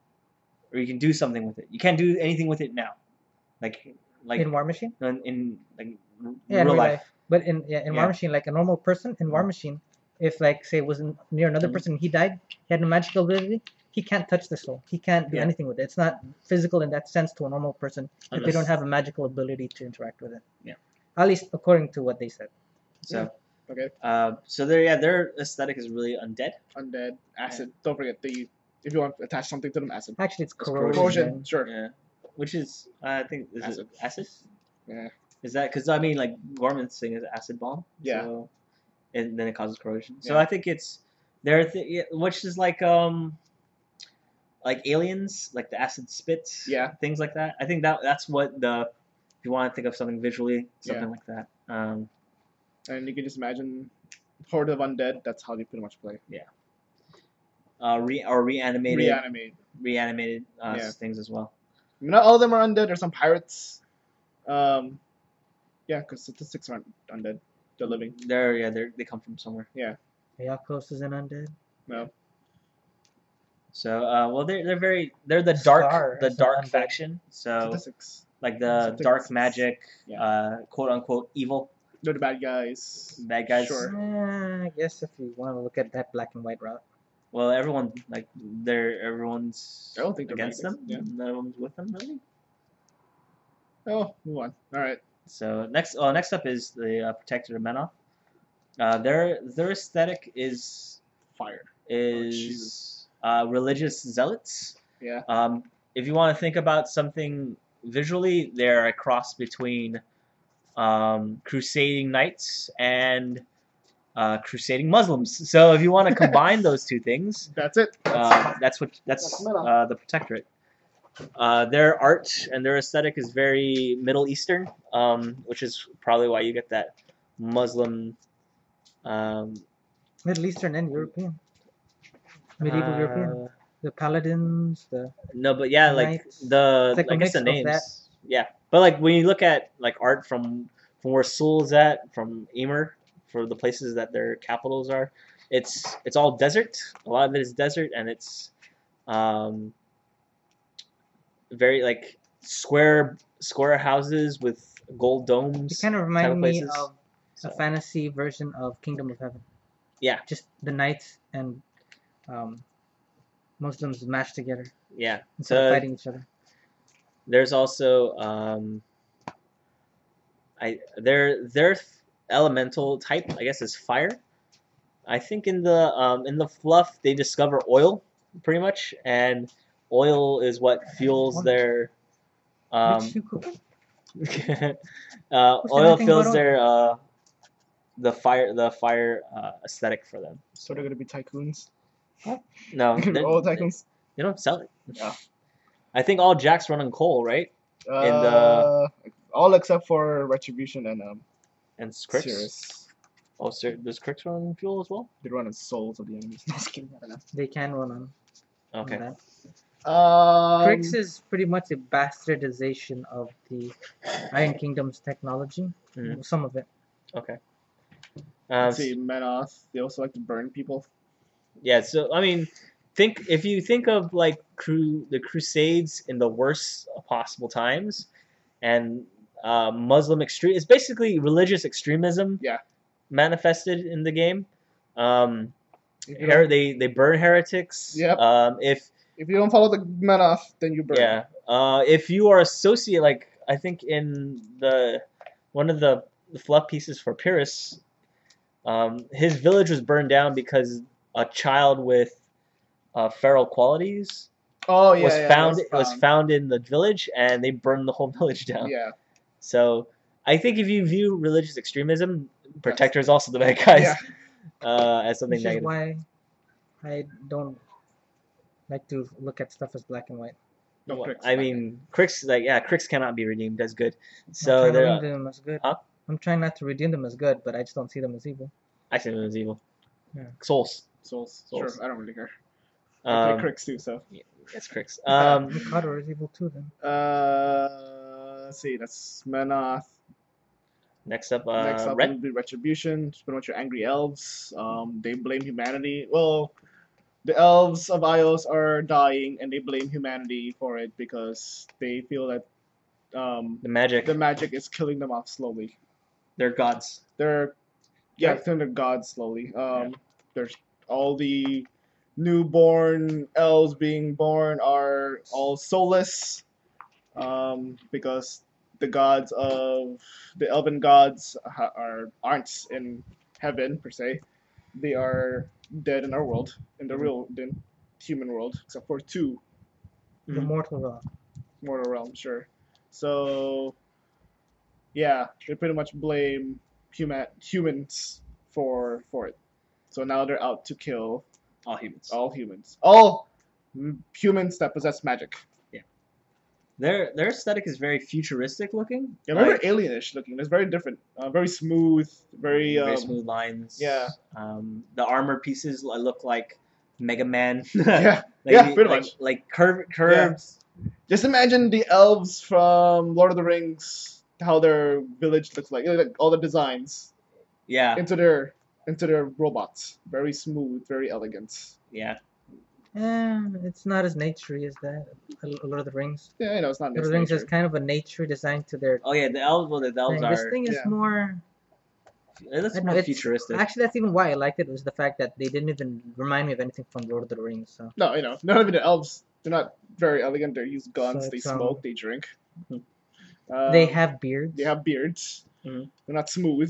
Or you can do something with it. You can't do anything with it now. Like like in War Machine, in, in like r- yeah, in real real life. life. But in yeah, in War Yeah. Machine, like a normal person in War Machine, if like say was in, near another Mhm. person, he died, he had no magical ability, he can't touch the soul. He can't do Yeah. anything with it. It's not physical in that sense to a normal person if they Unless- don't have a magical ability to interact with it. Yeah. At least according to what they said. So. Okay. Uh, so their yeah their aesthetic is really undead. undead, acid. Don't forget the if you want to attach something to them, acid. Actually, it's It's corrosion. Corrosion, sure. Yeah. Which is uh, I think is Acid. it acid? Yeah. Is that because I mean like Gorman's thing is acid bomb? Yeah. So, and then it causes corrosion. So Yeah. I think it's there, th- yeah, which is like um like aliens, like the acid spits, Yeah. things like that. I think that that's what the if you want to think of something visually, something Yeah. like that. Um, And you can just imagine Horde of Undead. That's how they pretty much play. uh, re or reanimated, Reanimate. reanimated uh, Yeah. things as well. I mean, not all of them are undead. There's some pirates. Um, yeah, because statistics aren't undead. They're living. They're yeah, they they come from somewhere. Ayakos is an undead. No. So uh, well, they're they're very they're the dark Scar the is an dark undead. faction. So Statistics. like the Statistics. dark magic, Yeah. uh, quote unquote evil They're the bad guys. bad guys. Sure. Eh, I guess if you want to look at that black and white route. Well, everyone like they're everyone's I don't think they're against bad them. guys, yeah. No one's with them really. Oh, move on. All right. So next, oh, next up is the uh, Protector of Menoth. Uh, their their aesthetic is Fire. is Jesus. uh, religious zealots. Yeah. Um, if you want to think about something visually, they're a cross between um, crusading knights and uh, crusading Muslims. So if you want to combine those two things, That's it. uh, that's what that's That's Menoth. uh, the Protectorate. Uh, their art and their aesthetic is very Middle Eastern, um, which is probably why you get that Muslim. Um, Middle Eastern and European. Medieval uh, European. The paladins, the No, but yeah, like Knights. the It's like a I guess the mix of names. that. Yeah, but like when you look at like art from from where Sul's at, from Emer, for the places that their capitals are, it's it's all desert. A lot of it is desert, and it's um, very like square square houses with gold domes. it kind of type reminded of me places. of So, a fantasy version of Kingdom of Heaven. Yeah. Just the knights and um, Muslims mashed together yeah. instead of So fighting each other. there's also um, I their their elemental type I guess is fire. I think in the um, in the fluff they discover oil pretty much, and oil is what fuels What? their um, Which you cooking? uh, Who's oil anything fuels but oil? their uh, the fire the fire uh, aesthetic for them. So they're gonna be tycoons. No, they, All tycoons. they don't sell it. Yeah. I think all Jacks run on coal, right? Uh, the- all except for Retribution and um. And Crix. Cirrus. Oh, sir, does Crix run on fuel as well? They run on souls of the enemies. No, just kidding. I don't know. They can run on. on Okay. that. Um, Crix is pretty much a bastardization of the Iron Kingdom's technology. Mhm. Some of it. Okay. Um, Let's see, Menoth. They also like to burn people. Yeah, so I mean, think if you think of like cru- the Crusades in the worst possible times, and uh, Muslim extreme, it's basically religious extremism. Yeah. Manifested in the game. Um, If you, her- don't, they they burn heretics. Yep. Um, if if you don't follow the Menoth, then you burn. yeah, uh, if you are associate, like I think in the one of the, the fluff pieces for Pyrrhus, um, his village was burned down because a child with uh, feral qualities Oh yeah, was yeah, found that was found in the village, and they burned the whole village down. Yeah. So I think if you view religious extremism, Protector is also the bad guys Yeah. uh, as something Which is negative. why I don't like to look at stuff as black and white. No, Well, Crix. I mean, Crix like yeah, Crix cannot be redeemed as good. I'm So trying to they're redeem them as good. Huh? I'm trying not to redeem them as good, but I just don't see them as evil. I see them as evil. Yeah. Souls. Souls. Souls. Sure, I don't really care. I Um, play Crix too, so. It's Crix. Um, Mikado is evil too, then. Uh, let's see, that's Menoth. next up, uh, Next up Ret. will be Retribution. It's pretty much your angry elves. Um, they blame humanity. Well, the elves of Ios are dying, and they blame humanity for it because they feel that um, The magic. the magic is killing them off slowly. They're gods. They're yeah, Right. killing their gods slowly. Um, There's all the newborn elves being born are all soulless, um, because the gods of the elven gods ha- are aren't in heaven per se. They are dead in our world, in the real, the human world, except for two The Mhm. mortal realm. mortal realm, sure. So yeah, they pretty much blame human humans for for it. So now they're out to kill All humans. all humans, all m- humans that possess magic. Their their aesthetic is very futuristic looking. Yeah, very like, alienish looking. It's very different. Uh, very smooth. Very um, very smooth lines. yeah. Um, the armor pieces li- look like Mega Man. Yeah, like, yeah, pretty like, much. Like curved, curved. Just imagine the elves from Lord of the Rings, how their village looks like, you know, like all the designs Yeah, into their into their robots. Very smooth, very elegant. yeah. Eh, it's not as naturey as that. A Lord of the Rings. Yeah, you know, it's not Lord of next the Rings is nature. kind of a nature design to their Oh yeah, the elves. Well, the elves thing. are. This thing is yeah. more. It looks I don't more know, it's- futuristic. Actually, that's even why I liked it. Was the fact that they didn't even remind me of anything from Lord of the Rings. So No, you know, none of the elves. They're not very elegant. They use guns. So they it's, um, smoke. They drink. Mhm. they Um, have beards. They have beards. Mhm. They're not smooth.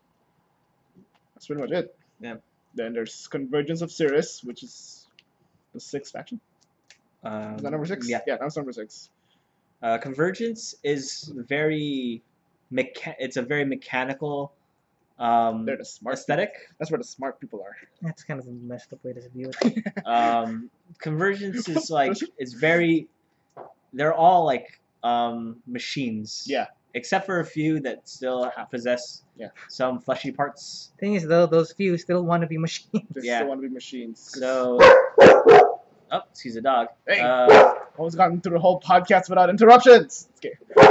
That's pretty much it. Yeah. Then there's Convergence of Cirrus, which is the sixth faction. Um, Is that number six? Yeah. Yeah, that's number six. Uh, Convergence is very mecha- It's a very mechanical um, They're the smart aesthetic. people. That's where the smart people are. That's kind of a messed up way to view it. Um, Convergence is like it's very. They're all like um, machines. Yeah. Except for a few that still possess Yeah. some fleshy parts. Thing is, though, those few still want to be machines. They Yeah. still want to be machines. So. Oh, excuse the dog. Hey. Uh, Almost gotten through the whole podcast without interruptions. Okay.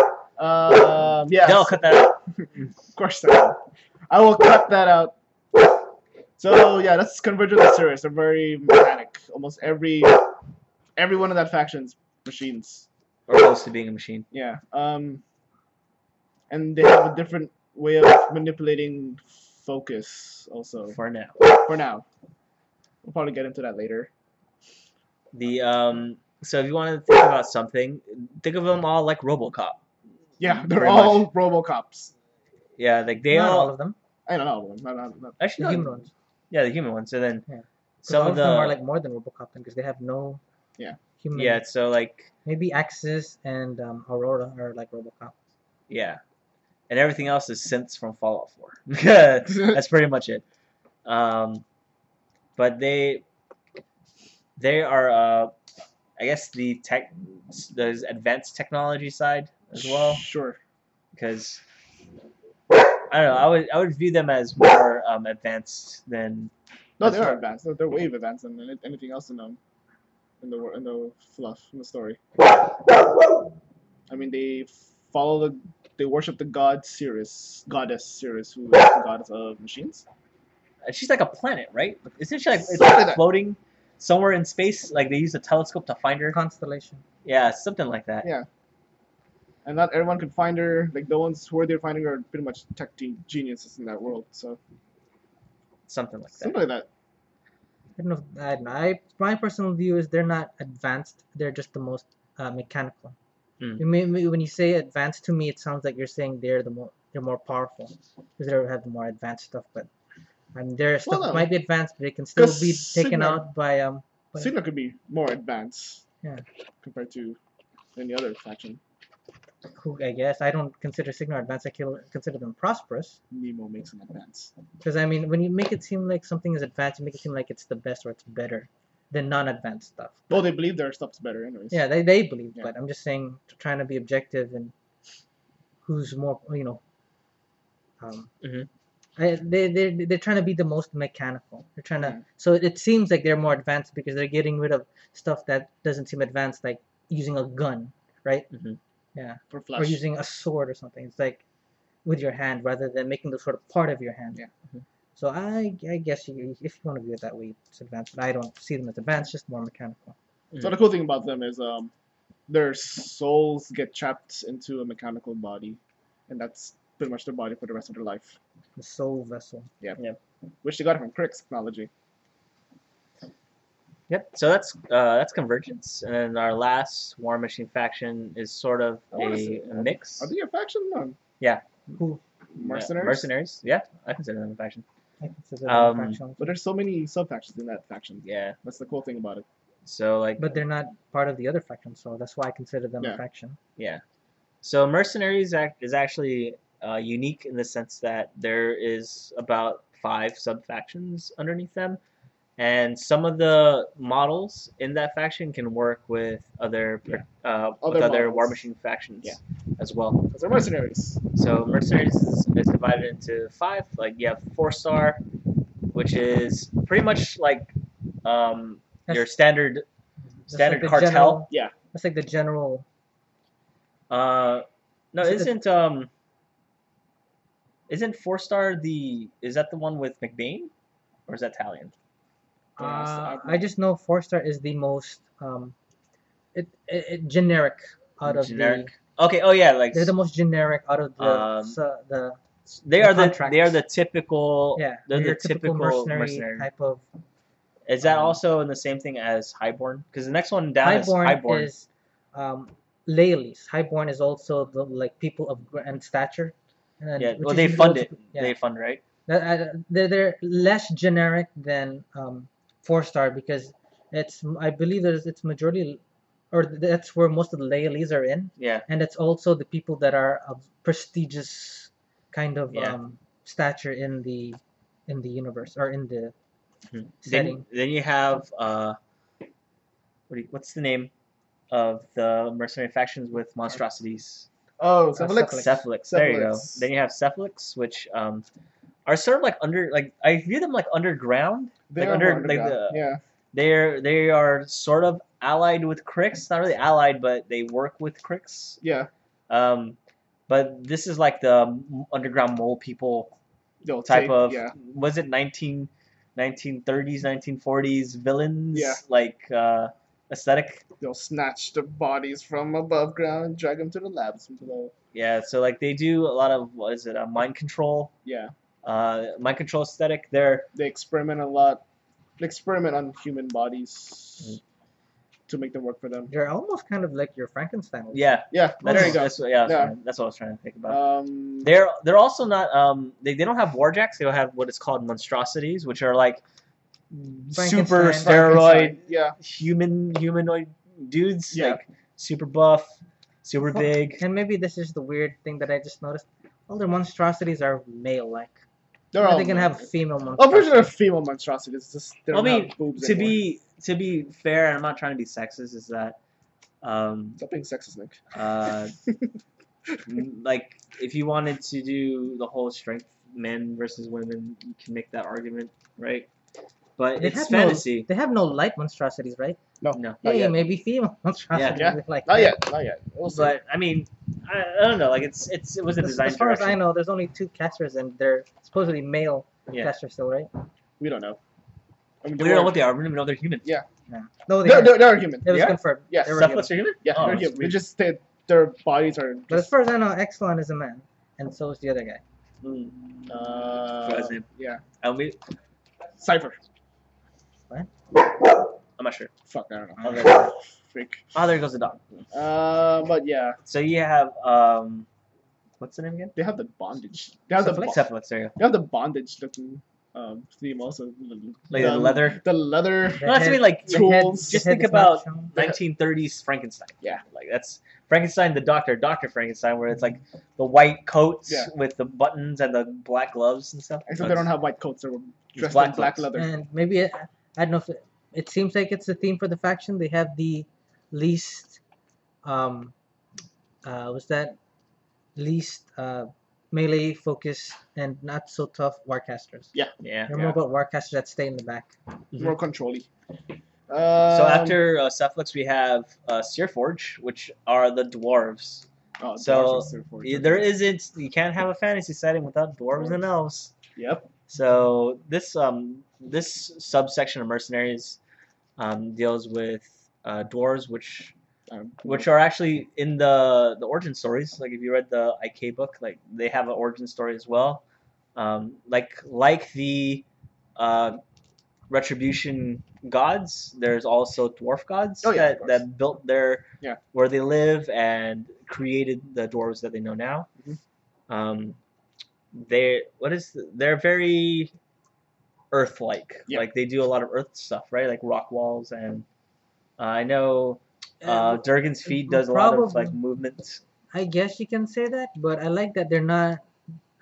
Um, yeah. They'll cut that out. Of course I will. I will cut that out. So yeah, that's Convergence of Cirrus. They're very mechanic. Almost every every one of that faction's machines. Or close to being a machine. Yeah. Um. And they have a different way of manipulating focus also. For now. For now. We'll probably get into that later. The um. So if you want to think about something, think of them all like RoboCop. Yeah, they're Very all RoboCops. Yeah, like they Not all, all of them. I don't know. Not, not, not. actually The no, human ones. Yeah, the human ones. So then Yeah. 'Cause some all of of the them are like more than Robocop because they have no. Yeah. Human. yeah. So like Maybe Axis and um, Aurora are like Robocop. yeah, and everything else is synths from Fallout four. That's pretty much it. Um, but they they are uh, I guess the tech the advanced technology side as well, Sure. because I don't know. I would I would view them as more um, advanced than No, That's they are right. advanced. They're, they're way advanced than any- anything else in them, in the wor- in the fluff in the story. I mean, they follow the, they worship the god Cirrus, goddess Cirrus, who is the goddess of machines. she's like a planet, right? Isn't she like, it's Something like like- floating somewhere in space? Like they use a telescope to find her. Constellation. Yeah, something like that. Yeah. And not everyone could find her. Like the ones who are there finding her are pretty much tech ge- geniuses in that world. So Something like that. something like that. I don't know. If, I don't know. I, my personal view is they're not advanced. They're just the most uh, mechanical. Mm. You may, may- when you say advanced, to me it sounds like you're saying they're the more they're more powerful because they have the more advanced stuff. But I mean, their stuff Well, no. might be advanced, but it can still 'Cause be taken Sigma- out by um. by- Sigma could be more advanced. Yeah. Compared to any other faction. who I guess I don't consider Sigma advanced. I kill, consider them prosperous. Nemo makes an advance. Because I mean, when you make it seem like something is advanced, you make it seem like it's the best or it's better than non-advanced stuff. Well, they believe their stuff's better, anyways. Yeah, they, they believe, Yeah. but I'm just saying, trying to be objective and who's more, you know. Um, Mhm. I, they they they're trying to be the most mechanical. They're trying to, Yeah. so it seems like they're more advanced because they're getting rid of stuff that doesn't seem advanced, like using a gun, right? Mhm. Yeah, For or Flash. using a sword or something. It's like with your hand rather than making the sword part of your hand. Yeah. Mhm. So I I guess you, if you want to view it that way, it's advanced. But I don't see them as advanced, just more mechanical. So the cool thing about them is um, their souls get trapped into a mechanical body, and that's pretty much their body for the rest of their life. The soul vessel. Which they got from Crick's technology. Yep. So that's uh, that's Convergence, and then our last War Machine faction is sort of I wanna a, say- a mix. Are they a faction? No. Who Mercenaries? Yeah, mercenaries. Yeah, I consider them a faction. I consider Um, them factions. But there's so many sub factions in that faction. Yeah. That's the cool thing about it. So like But they're not part of the other faction, so that's why I consider them Yeah. a faction. yeah. So mercenaries act is actually uh, unique in the sense that there is about five sub factions underneath them, and some of the models in that faction can work with other Yeah. uh, with Other other War models. Machine factions Yeah. as well. Because they're mercenaries. So mercenaries is, is divided into five. Like you have four star, which is pretty much like um, your That's- standard That's standard the cartel. general- Yeah. That's like the general. Uh, no, Is it the- isn't um, isn't four star the is that the one with McBain, or is that Talion? Yeah, it's- Uh, I- I just know four star is the most um, it, it, it generic out of Generic. Okay. Oh yeah, like the. They're the most generic out of the Um, so, the they the are the contracts. they are the typical. yeah. They're your the typical mercenary, mercenary. type of. Is that um, also in the same thing as Highborn? Because the next one down is Highborn Highborn. is um, Lealis. Highborn is also the like people of grand stature. And, Yeah. which Well, is they usually fund also- it. Yeah. They fund right. Uh, uh, they're, they're less generic than um, four star because it's I believe there's it's majority or that's where most of the Lealis are in, Yeah. and it's also the people that are of prestigious kind of Yeah. um, stature in the in the universe or in the Mhm. setting. Then, then you have uh, what do you, what's the name of the mercenary factions with monstrosities? Oh, Uh, Cephalix. Cephalix. Cephalix. There you go. Cephalix. Then you have Cephalix, which um, are sort of like under like I view them like underground. They Like are under- more like underground. the- yeah. They're they are sort of allied with Crix. Not really allied, but they work with Crix. Yeah. Um, but this is like the m- underground mole people They'll type take- of. Yeah. Was it nineteen, nineteen thirties, nineteen forties villains? Yeah. Like uh, aesthetic. They'll snatch the bodies from above ground and drag them to the labs. Into the, Yeah. So like they do a lot of what is it? A mind control. yeah. Uh, mind control aesthetic. They're They experiment a lot. They experiment on human bodies Mm. to make them work for them. They're almost kind of like your Frankenstein. yeah. Yeah. That's, there you go. That's, what- yeah, that's, Yeah. what- that's what I was trying to think about. Um, They're they're also not um they, they don't have warjacks. They have what is called monstrosities, which are like super Frankenstein. steroid Yeah. human humanoid dudes, Yeah. like super buff, super Well, big. And maybe this is the weird thing that I just noticed. All their monstrosities are male-like. They're Are all. they gonna have female Oh, monstrosities? pretty sure they're female monstrosities. It's just they I don't mean, have boobs to anymore. be to be fair, and I'm not trying to be sexist, is that um Stop being sexist, Nick. uh m- like if you wanted to do the whole strength men versus women, you can make that argument, right? But They it's have fantasy. No, they have no light monstrosities, right? No. No. Not Yeah, yet. maybe female monstrosities. Yeah. Like Not that. yet. Not yet. We'll see. But I mean, I, I don't know. Like it's it's it was a As, design as far as direction. I know, there's only two casters, and they're supposedly male Yeah. casters still, right? we don't know. I mean, We don't know what they are. We don't even know they're human. No, they They're, are. they're, they're human. It was Yeah? confirmed. Yes. They were Cephalus human. are human? Yeah, Oh, they're human. They sweet. just they, their bodies are. But as Just, far as I know, Exelon is a man, and so is the other guy. Mm. uh, Forgot his name. yeah. And we, Cipher. I'm not sure. Fuck, I don't know. Oh, there, Freak. oh, there goes the dog. Uh, but yeah, So you have um, what's the name again? they have the bondage. They have the Cephalix? bo- Cephalix. There you go. they have the bondage looking um theme also. Like the leather. The leather. The No, that's I head- mean like the head- tools. the Just head think is not about shown. nineteen thirties Frankenstein. Yeah. Like that's Frankenstein, the doctor, Doctor Frankenstein, where it's like the white coats Yeah. with the buttons and the black gloves and stuff. Except they don't have white coats. They're dressed black in black coats. leather. And maybe it, I don't know if it, it seems like it's the theme for the faction. They have the least, um, uh, what's that? Least uh, melee focus and not so tough warcasters. Yeah. They're Yeah. more about warcasters that stay in the back. More controlly. Um, So after uh, Cephalix, we have uh, Searforge, which are the dwarves. oh, so, Dwarves are for- Y- There isn't. You can't have a fantasy setting without dwarves and elves. Yep. So this um this subsection of mercenaries um, deals with uh, dwarves, which Um, which are actually in the the origin stories. Like if you read the I K book, like they have an origin story as well. Um, like like the uh, retribution gods, there's also dwarf gods Oh, yeah, of that, course. that built their Yeah. where they live and created the dwarves that they know now. Mhm. Um, they what is the, they're very earth-like. Yeah. Like they do a lot of earth stuff, right? Like rock walls and uh, I know uh, Uh, Durgan's feet does a lot of probably- like movements. I guess you can say that, but I like that they're not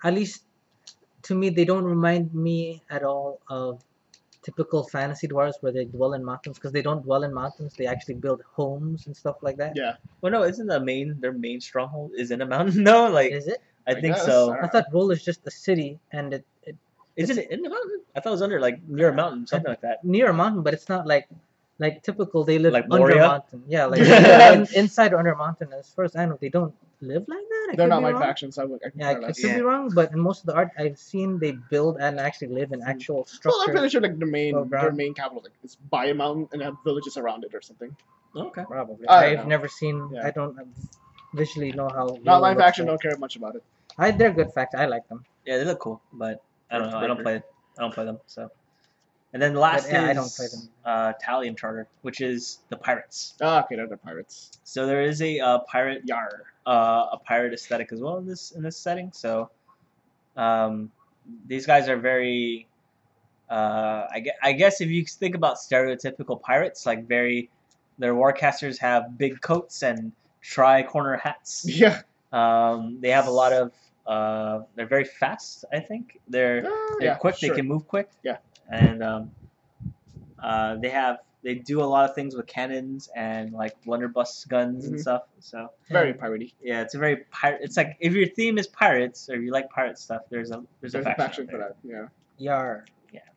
at least to me, they don't remind me at all of typical fantasy dwarves where they dwell in mountains, because they don't dwell in mountains. They actually build homes and stuff like that. Yeah. Well, no, isn't the main their main stronghold is in a mountain? No, like Is it? I, I think guess, so. I I thought Roll is just a city, and it, it Is it in the mountain? I thought it was under like near a mountain, something like that. near a mountain, but it's not like like typical. They live Like under Moria? a mountain. Yeah, like in, inside or under a mountain. As far as I know, they don't live like that. I They're could not be my wrong. faction, so I, would- I can Yeah, I care could less. be Yeah. wrong, but in most of the art I've seen, they build and actually live in actual Well, I'm structure. pretty sure like the main Above their ground. main capital like is by a mountain and have villages around it or something. Okay. Probably. I don't I've know. never seen. Yeah. I don't visually know how. Not Roll my looks faction. like. Don't care much about it. I, they're good facts. I like them. Yeah, they look cool, but I don't know. I don't Breaker. play. I don't play them. So, and then the last yeah, is I don't play them. uh, Talion Charter, which is the pirates. Ah, okay, they're the pirates. So there is a uh, pirate, Yar. uh, a pirate aesthetic as well in this in this setting. So, um, these guys are very. Uh, I guess, I guess if you think about stereotypical pirates, like very, their warcasters have big coats and tri-corner hats. Yeah. Um, they have a lot of. Uh, they're very fast. I think they're Ah, they're yeah, quick. sure. They can move quick. Yeah. And um, uh, they have they do a lot of things with cannons and like blunderbuss guns and Mhm. stuff. So Very Yeah. piratey. yeah, it's a very pirate. It's like if your theme is pirates or you like pirate stuff, there's a there's, There's a a faction, faction out for there. that. Yeah. Yar.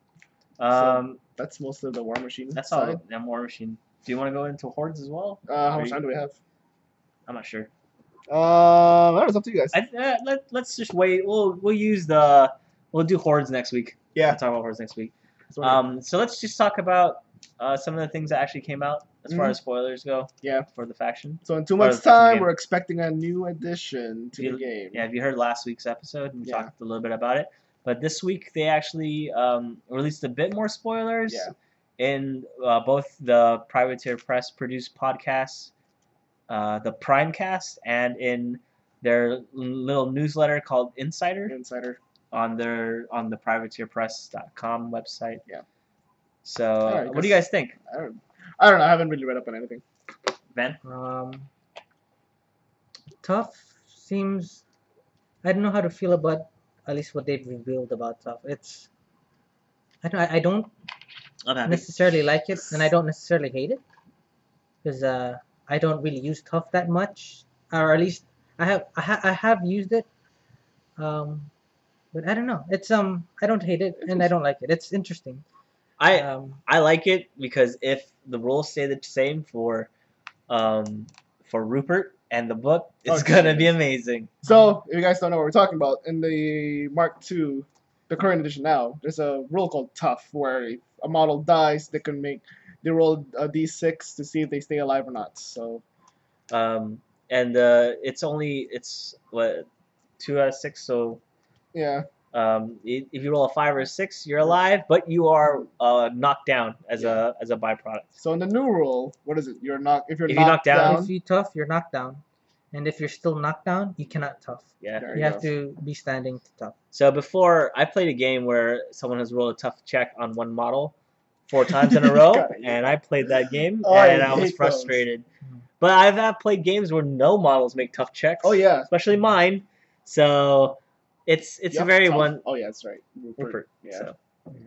Um, That's most of the War Machine. that's all. side. Yeah, War Machine. Do you want to go into hordes as well? Uh, how Are much you- time do we have? I'm not sure. Uh, that was up to you guys. I, uh, let let's just wait. We'll we'll use the we'll do hordes next week. Yeah. We'll talk about hordes next week. So, Um, so let's just talk about uh, some of the things that actually came out as far Mhm. as spoilers go. Yeah. For the faction. so in two or months' the faction time, game. we're expecting a new addition to You- the game. Yeah, if you heard last week's episode, we Yeah. talked a little bit about it. But this week they actually um, released a bit more spoilers Yeah. in uh, both the Privateer Press produced podcasts, uh, the Primecast, and in their little newsletter called Insider Insider. on their on the privateer press dot com website. Yeah. So, Alright, what do you guys think, I don't. I don't know. I haven't really read up on anything. Ben? Um, Tough seems. I don't know how to feel about at least what they've revealed about Tough. It's. I don't. I don't I'm happy. necessarily like it, and I don't necessarily hate it, because uh, I don't really use Tough that much, or at least I have. I, ha- I have used it. Um, but I don't know. It's um. I don't hate it, and I don't like it. It's interesting. I Um, I like it because if the rules stay the same for um for Rupert and the book, it's Oh, gonna be yes. amazing. So, if you guys don't know what we're talking about, in the Mark two, the current edition now, there's a rule called Tough, where if a model dies, they can make they roll a d six to see if they stay alive or not. So, Um, and uh, it's only it's what two out of six. So yeah, um, i- if you roll a five or a six, you're alive, but you are uh, knocked down as a as a byproduct. so in the new rule, what is it? You're knocked if you're If you knocked, knock down- down. if you tough, you're knocked down, and if you're still knocked down, you cannot tough. Yeah. There You you have go. to be standing to tough. So before I played a game where someone has rolled a tough check on one model four times in a row, God, I hate and I played that game, Oh, I and I was hate those. frustrated. Mhm. But I've had played games where no models make tough checks. Oh yeah, especially mine. So it's it's You a have very Tough. one Oh yeah, that's right. Rupert. Rupert. Yeah. So.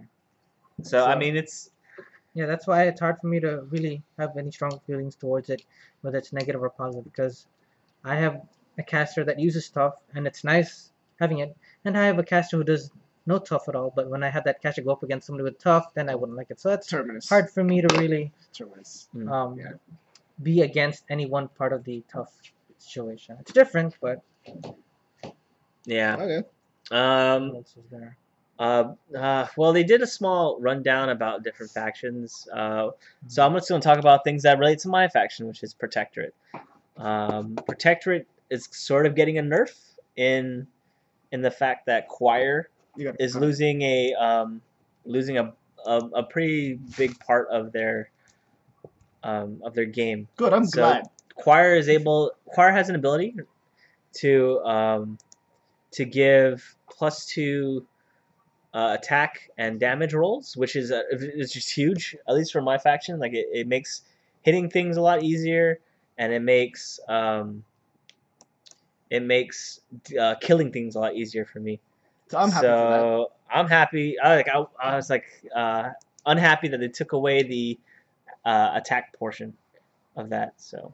so I So- mean it's Yeah, that's why it's hard for me to really have any strong feelings towards it, whether it's negative or positive, because I have a caster that uses tough, and it's nice having it, and I have a caster who does no tough at all, but when I have that caster go up against somebody with tough, then I wouldn't like it. So it's Terminus. hard for me to really Terminus. Mm. um, Yeah. be against any one part of the tough situation. It's different, but yeah. Okay. what Um else is there? uh, uh well they did a small rundown about different factions. Uh so I'm just gonna talk about things that relate to my faction, which is Protectorate. Um Protectorate is sort of getting a nerf in in the fact that Choir You got is losing a um, losing a, a a pretty big part of their um, of their game. Good. I'm So- glad. Choir is able. Choir has an ability to um, to give plus two uh, attack and damage rolls, which is uh, is just huge. At least for my faction, like it, it makes hitting things a lot easier, and it makes um, it makes uh, killing things a lot easier for me. So I'm happy for that. so I'm happy. I like I, I was like uh, unhappy that they took away the uh, attack portion of that. So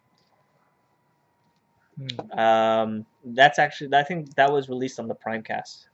Hmm. um, that's actually I think that was released on the Primecast.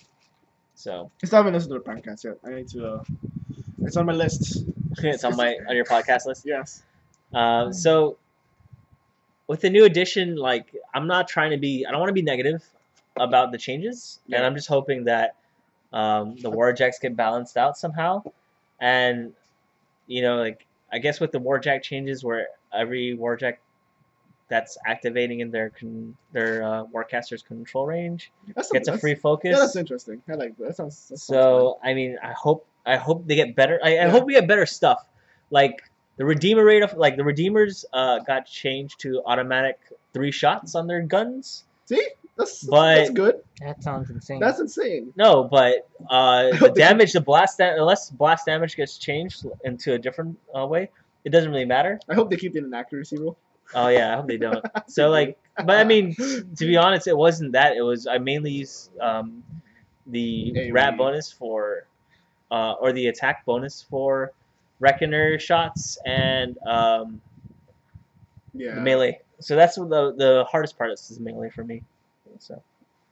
So I still haven't listened to the podcast yet. I need to. Uh, it's on my list. it's on my on your podcast list. Yes. Uh, so with the new edition, like I'm not trying to be, I don't want to be negative about the changes, and Yeah. I'm just hoping that um, the warjacks get balanced out somehow, and you know, like I guess with the warjack changes, where every warjack that's activating in their con- their uh, warcaster's control range That's gets a that's- free focus. Yeah, that's interesting. I like that. That sounds. That sounds So I mean, I hope I hope they get better. I, I Yeah. hope we get better stuff. Like the redeemer rate of like the redeemers uh, got changed to automatic three shots on their guns. fun. See, that's But- that's good. That sounds insane. That's insane. No, but uh, the hope they- damage, the blast, da- unless blast damage gets changed into a different uh, way, it doesn't really matter. I hope they keep the inaccuracy rule. Oh yeah, I hope they don't. So like, but I mean, to be honest, it wasn't that. It was I mainly used um, the AoE. rat bonus for, uh, or the attack bonus for reckoner shots and um, yeah. the melee. So that's what the the hardest part is, is melee for me. So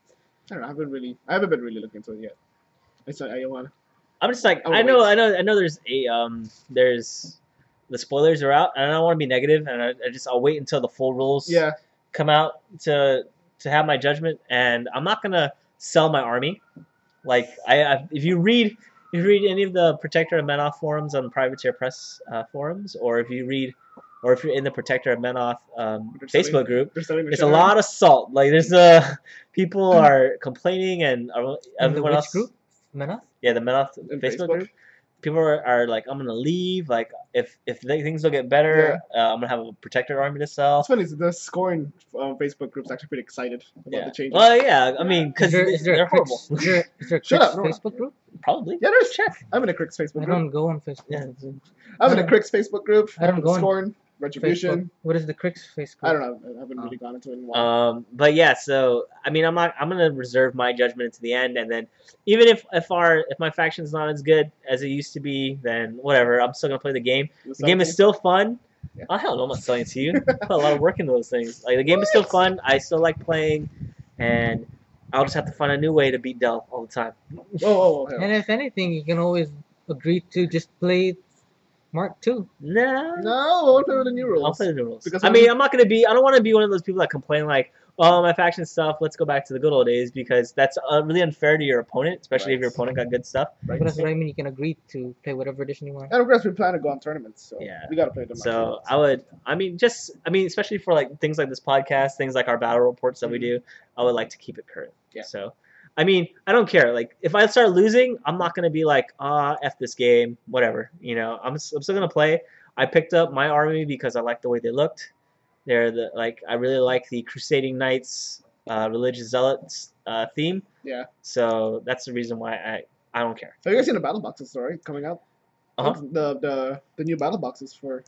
I don't know. I haven't really. I haven't been really looking into it yet. I said I want. I'm just like Oh, I know wait. I know I know there's a um there's the spoilers are out and I don't want to be negative and I, I just I'll wait until the full rules Yeah. come out to to have my judgment, and I'm not gonna sell my army. Like I, I if you read if you read any of the Protector of Menoth forums on the Privateer Press uh, forums, or if you read or if you're in the Protector of Menoth um, They're selling- Facebook group, They're selling the it's shit a out of lot of salt. Like there's uh people are complaining and uh, In the everyone which else group? Menoth? yeah the Menoth In Facebook, Facebook? group. People are, are like, I'm gonna leave. Like, if if they, things don't get better, uh, I'm gonna have a protector army to sell. It's funny. The scoring um, Facebook group's actually pretty excited about Yeah. the changes. Well, yeah. I mean, because Is there, is there they're a Crix, horrible. is there, is there a Shut Crix up, no, no. Facebook group? Probably. Yeah, there's. Check. I'm in a Crix Facebook I group. don't go on Facebook. Yeah. I'm in a I don't- Crix Facebook group. I don't go on Scoring, Retribution. Facebook. What is the Crix Facebook? I don't know. I haven't Oh. really gone into it in a while. Um, but yeah. So I mean, I'm not. I'm gonna reserve my judgment until the end, and then even if if our if my faction's not as good as it used to be, then whatever. I'm still gonna play the game. The game is still fun. Yeah. Oh hell no, I'm not selling it to you. I put a lot of work into those things. Like the game is still What? fun. I still like playing, and I'll just have to find a new way to beat Dell all the time. Whoa, whoa, whoa. And if anything, you can always agree to just play Mark two. No. No, I won't play with the new rules. I'll play the new rules. Because I I'm- mean, I'm not gonna be. I don't want to be one of those people that complain like, "Oh, my faction stuff. Let's go back to the good old days," because that's uh, really unfair to your opponent, especially if Right. your opponent got good stuff. Right? But that's what I mean. You can agree to play whatever edition you want. And of course, we plan to go on tournaments, so Yeah. we gotta play them. So I would. I mean, just. I mean, especially for like things like this podcast, things like our battle reports that we Mhm. do. I would like to keep it current. Yeah. So. I mean, I don't care. Like, if I start losing, I'm not gonna be like, ah, f this game, whatever. You know, I'm, s- I'm still gonna play. I picked up my army because I liked the way they looked. They're the like I really like the Crusading Knights, uh, religious zealots uh, theme. Yeah. So that's the reason why I I don't care. Have you guys seen the battle boxes story coming out? Uh-huh. The the the new battle boxes for.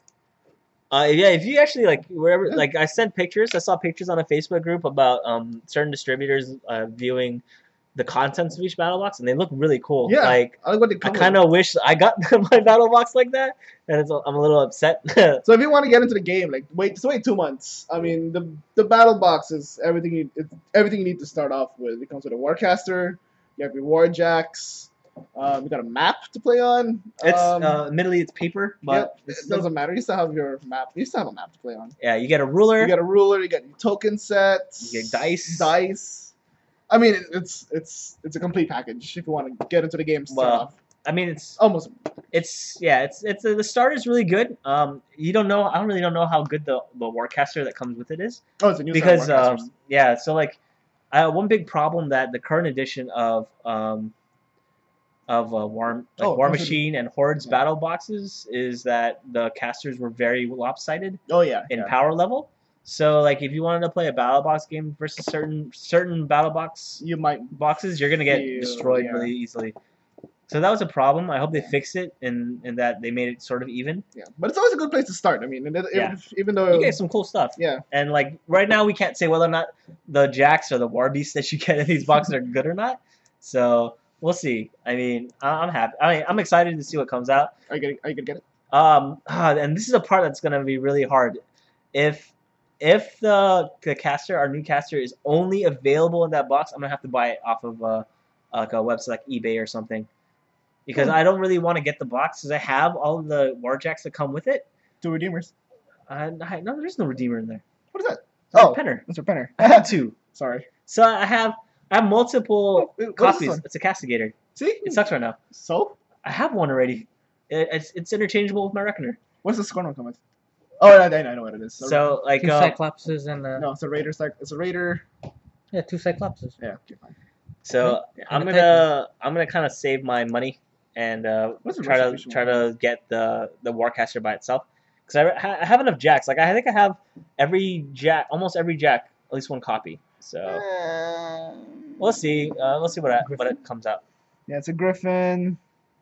Uh, yeah, if you actually like wherever, Yeah. like I sent pictures. I saw pictures on a Facebook group about um certain distributors uh, viewing the contents of each battle box, and they look really cool. Yeah, Like I like what they I come with. kind of wish I got my battle box like that, and it's, I'm a little upset. So if you want to get into the game, like wait, just wait two months. I mean, the the battle box is everything. You, it's everything you need to start off with. It comes with a warcaster. You have your warjacks. Um, you got a map to play on. It's um, uh, admittedly it's paper, but yeah, it doesn't matter. You still have your map. You still have a map to play on. yeah, you get a ruler. You got a ruler. You got your token sets. You get dice. Dice. I mean, it- it's it's it's a complete package if you want to get into the game. Start Well, off. I mean, it's Almost. it's yeah, it's it's uh, the start is really good. Um, you don't know. I don't really don't know how good the the warcaster that comes with it is. Oh, it's a new set of Because warcasters. um, yeah, so like uh, one big problem that the current edition of um, of uh, War like Oh, War those are the- Machine and Hordes yeah. battle boxes is that the casters were very lopsided oh yeah. in yeah. power level. So like if you wanted to play a battle box game versus certain certain battle box You might. boxes, you're gonna get Feel- destroyed yeah. really easily. So that was a problem. I hope they fix it in in that they made it sort of even. Yeah, but it's always a good place to start. I mean, and it, Yeah. if, even though You get some cool stuff. yeah, And like right now, we can't say whether or not the jacks or the war beasts that you get in these boxes are good or not. So we'll see. I mean, I- I'm happy. I mean, I'm excited to see what comes out. Are you gonna, are you gonna get it? Um, ah, and this is a part that's gonna be really hard. If if the the caster, our new caster, is only available in that box, I'm gonna have to buy it off of uh, like a website like eBay or something, because Hmm. I don't really want to get the box because I have all of the warjacks that come with it. Two redeemers. Uh, I, no, there's no redeemer in there. What is that? There's a Oh, penner. Mister Penner. I have two, Sorry. so I have I have multiple Wait, what is this copies. one? It's a castigator. See? It sucks right now. So? I have one already. It, it's it's interchangeable with my reckoner. What's the scorn one come with? Oh, I, I know what it is. So like Two uh, Cyclopses and uh, no, it's a raider. Cyc- It's a raider. yeah, two Cyclopses. Yeah. Okay, fine. So Yeah, I'm and a gonna I'm gonna kind of save my money and uh, What's the try to retribution try one? to get the the Warcaster by itself because I, ha- I have enough jacks. Like I think I have every jack, almost every jack, at least one copy. So Uh, we'll see. Uh, we'll see what I, what Griffin? it comes out. Yeah, it's a griffin.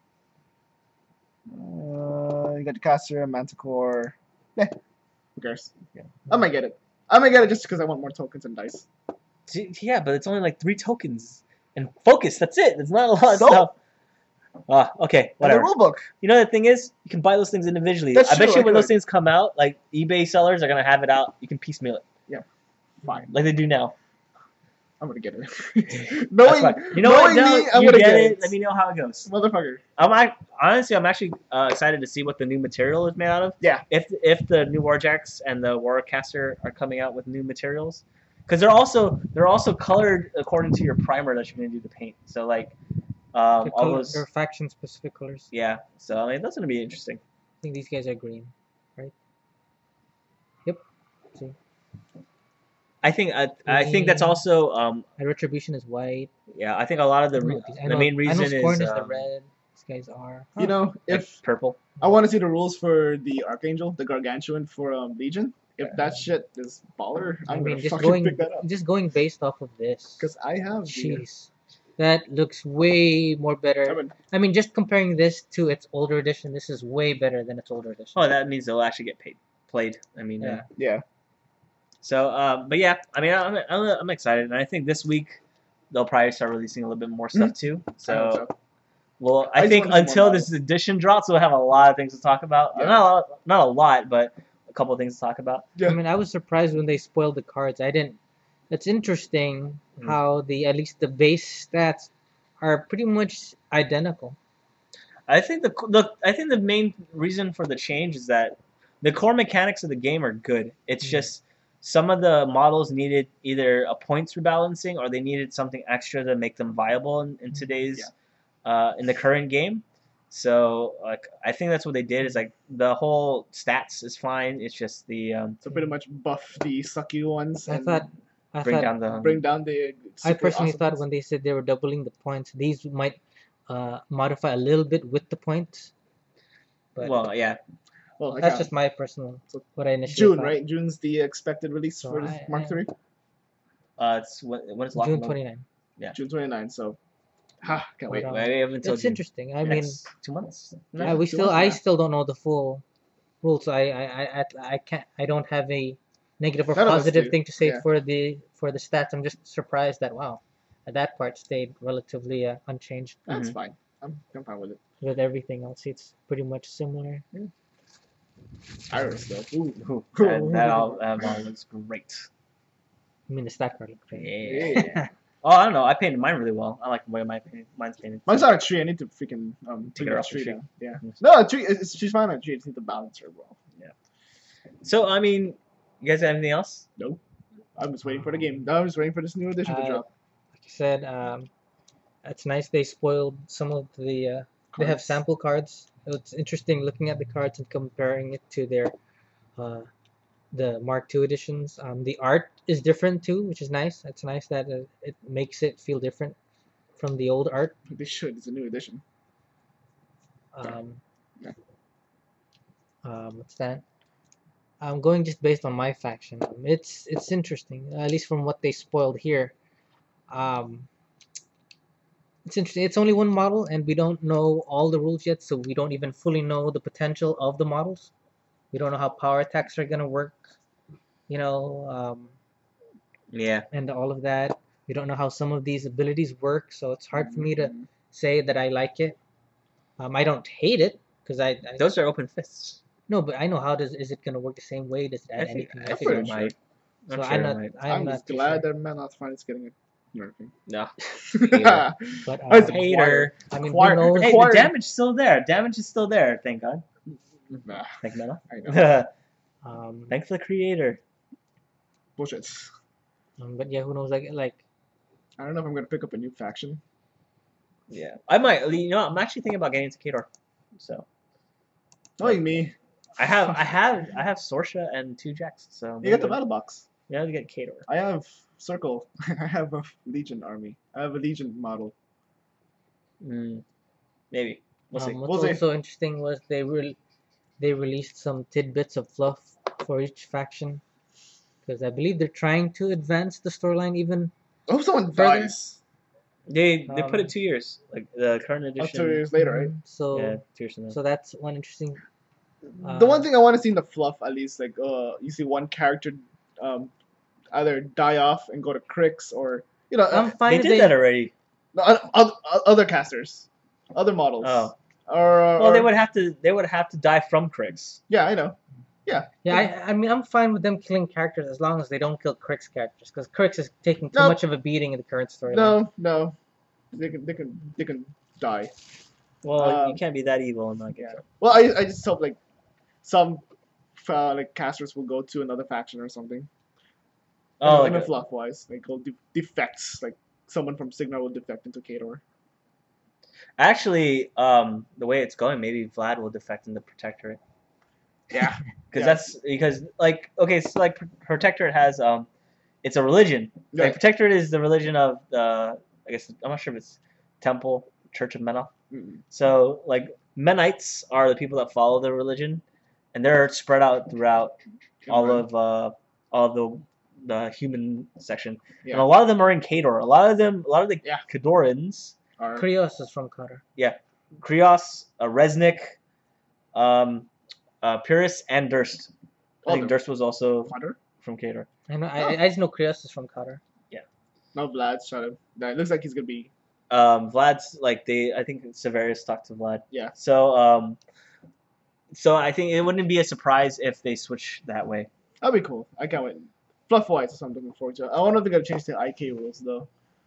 Uh, you got the caster, manticore. Yeah, who cares? Yeah. I might get it. I might get it just because I want more tokens and dice. See, yeah, but it's only like three tokens and focus. That's it. It's not a lot of So? stuff. Ah, okay, And the whatever. rule book. You know the thing is, you can buy those things individually. That's I bet true, you I when those could. things come out, like eBay sellers are gonna have it out. You can piecemeal it, Fine, like they do now. I'm gonna get it. That's knowing, fine. You know what? knowing No, me, I'm you gonna get, get it. it. Let me know how it goes. Motherfucker. I'm I, honestly, I'm actually uh, excited to see what the new material is made out of. Yeah. If if the new Warjacks and the Warcaster are coming out with new materials, because they're also they're also colored according to your primer that you're gonna do the paint. So like, um, They're, all color, those. they're faction specific colors. Yeah. So I mean, that's gonna be interesting. I think these guys are green, right? Yep. See, I think I, I think that's Green. also um and Retribution is white. yeah I think a lot of the I know re- what these- I the know- main I reason know Scorn is, is the um, red. These guys are. You know, like if purple. I want to see the rules for the Archangel, the Gargantuan for um, Legion, if that shit is baller, I'm I mean, gonna just fucking going pick that up. just going based off of this. Because I have the. Jeez, that looks way more I better. mean, I mean, just comparing this to its older edition, this is way better than its older edition. Oh, that means they'll actually get paid played. I mean, Yeah. uh, yeah. so um, but yeah, I mean, I'm, I'm I'm excited, and I think this week they'll probably start releasing a little bit more stuff too. I hope So. so. Well, I I, just think wanna see more until models. this edition drops, we'll have a lot of things to talk about. Uh, Yeah. Not a lot, not a lot, but a couple of things to talk about. Yeah. I mean, I was surprised when they spoiled the cards. I didn't. It's interesting Mm. how the at least the base stats are pretty much identical. I think the the I think the main reason for the change is that the core mechanics of the game are good. It's Mhm. just some of the models needed either a points rebalancing or they needed something extra to make them viable in, in today's uh, in the current game. So like I think that's what they did is like the whole stats is fine. It's just the um, So pretty much buff the sucky ones I and thought. I bring thought. down the bring down the. I super personally awesome thought ones. when they said they were doubling the points, these might uh, modify a little bit with the points. But well yeah. Well, I that's got just my personal So what I initially June, thought. right? June's the expected release So for I- Mark I- three. Uh, it's when, when is lock June and load? twenty-ninth. June twenty-ninth. So, ha, can't wait. Hold Wait, we have until It's June. interesting. I mean, Next two months. Yeah, uh, we two still months I now. still don't know the full rules. So I I I, I, I can't I don't have a negative or None of us positive do. thing to say Yeah. for the for the stats. I'm just surprised that wow, that part stayed relatively uh, unchanged That's Mhm. fine. I'm, I'm fine with it. with everything else. It's pretty much similar. Iris though. Ooh. Ooh, that, that all that all looks great. I mean, the stat card looked great. Yeah. Oh, I don't know. I painted mine really well. I like the way my paint, mine's painted. Mine's not a tree. I need to freaking um Take take her her off the tree tree. down. Yeah. Yes. No, a tree. It's, she's fine on a tree. I just need to balance her well. So I mean, you guys have anything else? I'm just waiting for the game. I'm just waiting for this new edition to Uh, drop. Like I said, um, it's nice they spoiled some of the. Uh, they have Cards. sample cards. It's interesting looking at the cards and comparing it to their, uh, the Mark two editions. Um, the art is different too, which is nice. It's nice that uh, it makes it feel different from the old art. They should. It's a new edition. Um, Yeah. um, what's that? I'm going just based on my faction. Um, it's it's interesting, at least from what they spoiled here. Um, it's interesting. It's only one model, and we don't know all the rules yet, so we don't even fully know the potential of the models. We don't know how power attacks are gonna work, you know, um, Yeah. and all of that. We don't know how some of these abilities work, so it's hard for me to Mm. say that I like it. Um, I don't hate it because I, I Those are open fists. no, but I know how does is it gonna work the same way? Does it I add think anything I else? think pretty it sure. might. I'm So sure I'm it not. might. I'm, I'm not just too glad sure. that Man Not Fine is getting a nerfing. No. Hater. But Oh, it's uh, a Hater. I mean, Acquire- who knows? Hey, the Acquired- damage is still there. Damage is still there. Thank God. Nah, Thank Meta. I know. Um, Thanks for the creator. Bullshit. um, but yeah, who knows? Like, like I don't know if I'm gonna pick up a new faction. Yeah, I might. You know, I'm actually thinking about getting into Kador. So Knowing me, I have, I have, I have Sorsha and two Jacks. So you got the maybe- battle box. Yeah, to get Kador. I have Circle. I have a Legion army. I have a Legion model. Mm, maybe we'll see. um, what's We'll see. also interesting was they re- they released some tidbits of fluff for each faction because I believe they're trying to advance the storyline even. I hope someone Further? dies. They they put Um, it two years, like the current Up edition. two years later, right? Mhm. So Yeah, two years from now. so that's one interesting. the uh, one thing I want to see in the fluff, at least, like uh, you see one character um, either die off and go to Crix, or you know, I'm uh, fine They if did they. that already. no, oth- oth- other casters, other models. Oh. Or, uh, Well, they or- would have to. They would have to die from Crix. Yeah, I know. Yeah, I, I mean, I'm fine with them killing characters as long as they don't kill Crix characters, because Crix is taking too No. much of a beating in the current storyline. No, no, they can, they can, they can die. Well, Um, you can't be that evil and not get killed. Well, I, I just hope like some uh, like casters will go to another faction or something. Oh, in like a a- fluff wise, like go de- defects, like someone from Sigma will defect into Kador. actually, um, the way it's going, maybe Vlad will defect in the Protectorate. Yeah, Because Yeah. that's because like okay, so like Pr- Protectorate has um, it's a religion. Yeah. Like Protectorate is the religion of the I guess I'm not sure if it's Temple Church of Mena. Mm. So like Menites are the people that follow the religion, and they're spread out throughout all of uh all of the the human section, Yeah. and a lot of them are in Kador. A lot of them, a lot of the Yeah. Kadorans, Are, Krios is from Qatar. Krios, uh, Resnick, um, uh, Pyrrhus, and Durst. I Oh, think the- Durst was also Father? from Kador. I know. Oh. I, I just know Krios is from Qatar. No, Vlad's trying to. Nah, it looks like he's gonna be. Um, Vlad's like they. I think Severus talked to Vlad. Yeah. So um, so I think it wouldn't be a surprise if they switch that way. That'd be cool. I can't wait. Fluff wise, is what I'm looking forward to. I wonder if they're gonna change the I K rules though.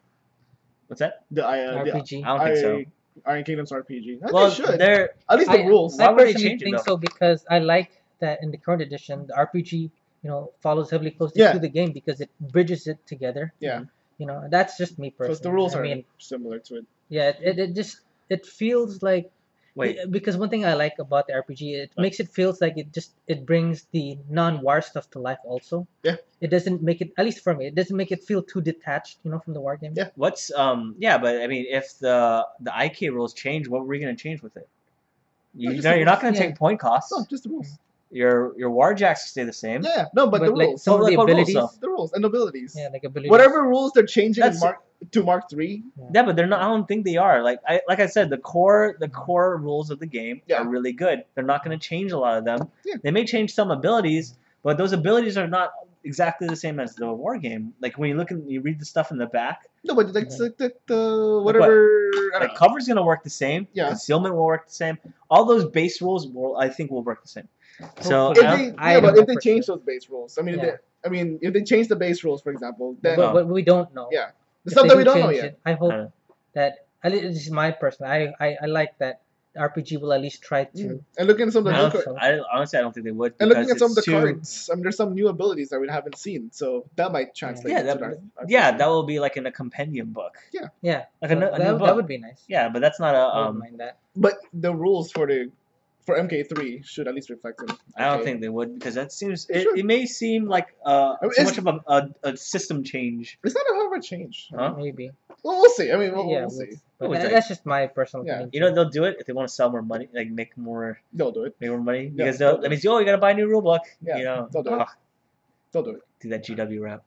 What's that? The I uh, R P G. the I don't think so. I- Iron Kingdom's R P G. I Well, think they should. they're At least the I, rules. Why I would they personally change it, think though? so because I like that in the current edition, the R P G, you know, follows heavily closely Yeah. to the game because it bridges it together. Yeah. You know, that's just me personally. Because the rules I are mean, similar to it. yeah, it, it, it just it feels like wait. because one thing I like about the R P G, it What? makes it feels like it just it brings the non-war stuff to life also. Yeah. It doesn't make it, at least for me, it doesn't make it feel too detached, you know, from the war game. Yeah. What's um yeah, but I mean, if the the I K rules change, what were we gonna change with it? You, No, just know, the you're not rules. gonna Yeah. take point costs. No, just the rules. Your your war jacks stay the same. Yeah, no, but, But, the like, rules. some Oh, of the like what rules, abilities, though? The rules and abilities. yeah, like abilities. Whatever rules they're changing in That's- Mark to Mark three. Yeah, but they're not. I don't think they are. Like I like I said, the core the core rules of the game Yeah. are really good. They're not going to change a lot of them. Yeah. They may change some abilities, but those abilities are not exactly the same as the war game. Like when you look and you read the stuff in the back, No, but like Yeah. the, the, the whatever. I don't like know. cover's going to work the same. Yeah. Concealment will work the same. All those base rules will I think will work the same. So If Hopefully. I they, don't- I yeah, don't but know if they for change sure. those base rules, I mean, if Yeah. they, I mean, if they change the base rules, for example, then but, but we don't know. yeah, the If stuff they that do we don't know change yet. it, I hope Uh. that at least this is my personal. I, I, I like that the R P G will at least try to. Mm. And looking at some of I the don't, new so- I, honestly, I don't think they would. and looking because at some of the it's too- cards, I mean, there's some new abilities that we haven't seen, so that might translate. Yeah, into that, our- yeah, our- that will be like in a compendium book. Yeah, Like so a, a that, new that book. would be nice. Yeah, but that's not a. I wouldn't Um, mind that. But the rules for the for M K three should at least reflect it. I don't Okay. think they would because that seems. They It, should. it may seem like uh, I mean, too it's- much of a, a, a system change. It's not a hard of a change. Huh? Maybe. Well, we'll see. I mean, we'll, yeah, we'll we'll- see. but Always that- like- that's just my personal Yeah. opinion. You know they'll do it if they want to sell more money, like make more, They'll do it. make more money Yeah, because they'll they'll, do that it. means oh you gotta buy a new rule book. Yeah, you know, they'll do it. Ugh, They'll do it. do that G W rap.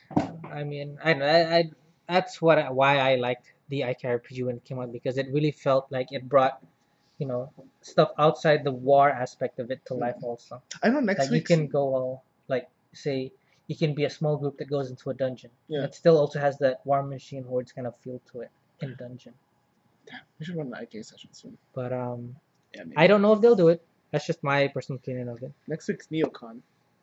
I mean, I don't know. I, I that's what I, why I liked the I K R P G when it came out because it really felt like it brought, you know, stuff outside the war aspect of it to life also. I know next Like you week. can go all like say you can be a small group that goes into a dungeon. Yeah. It still also has that War Machine Hordes kind of feel to it in dungeon. Damn, we should run an I K session soon. But um, Yeah, maybe. I don't know if they'll do it. That's just my personal opinion of it. Next week's NeoCon.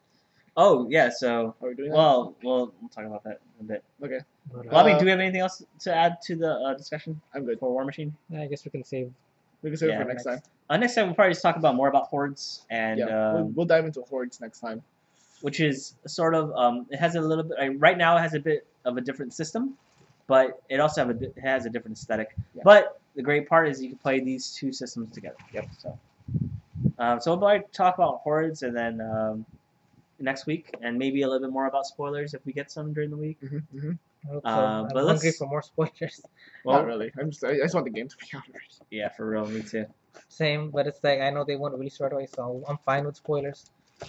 Oh yeah, so Are we doing that? well, we'll we'll talk about that in a bit. Okay, But, uh, Bobby, Uh, do we have anything else to add to the uh, discussion I'm good. for War Machine? I guess we can save. We can save Yeah, it for next time. Uh, next time we'll probably just talk about more about hordes and Yeah, um, we'll, we'll dive into hordes next time. which is sort of um, it has a little bit uh, right now it has a bit of a different system, but it also have a di- has a different aesthetic. Yeah. But the great part is you can play these two systems together. Yep. So, um, so we'll probably talk about hordes and then um, next week, and maybe a little bit more about spoilers if we get some during the week. Mm-hmm, mm-hmm. I hope so. Uh, I'm but hungry let's- for more spoilers. Well, Not really. I'm just, I, I just want the game to be out already. yeah, for real, me too. Same, but it's like I know they won't release right away, so I'm fine with spoilers.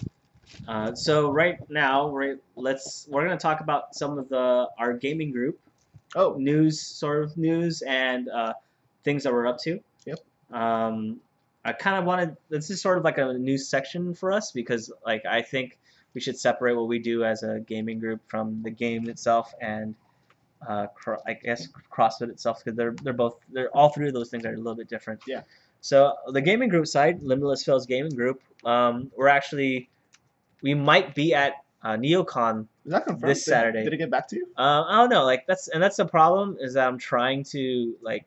Uh, so right now, right, let's we're gonna talk about some of the our gaming group Oh, news, sort of news and uh, things that we're up to. Yep. Um, I kind of wanted this is sort of like a news section for us because like I think we should separate what we do as a gaming group from the game itself and uh, cro- I guess CrossFit itself because they're they're both they're all three of those things are a little bit different. Yeah. So the gaming group side, Limitless Fails Gaming Group, um, we're actually we might be at uh, NeoCon. is that confirmed? This Did- Saturday. Did it get back to you? Uh, I don't know, like that's and that's the problem is that I'm trying to like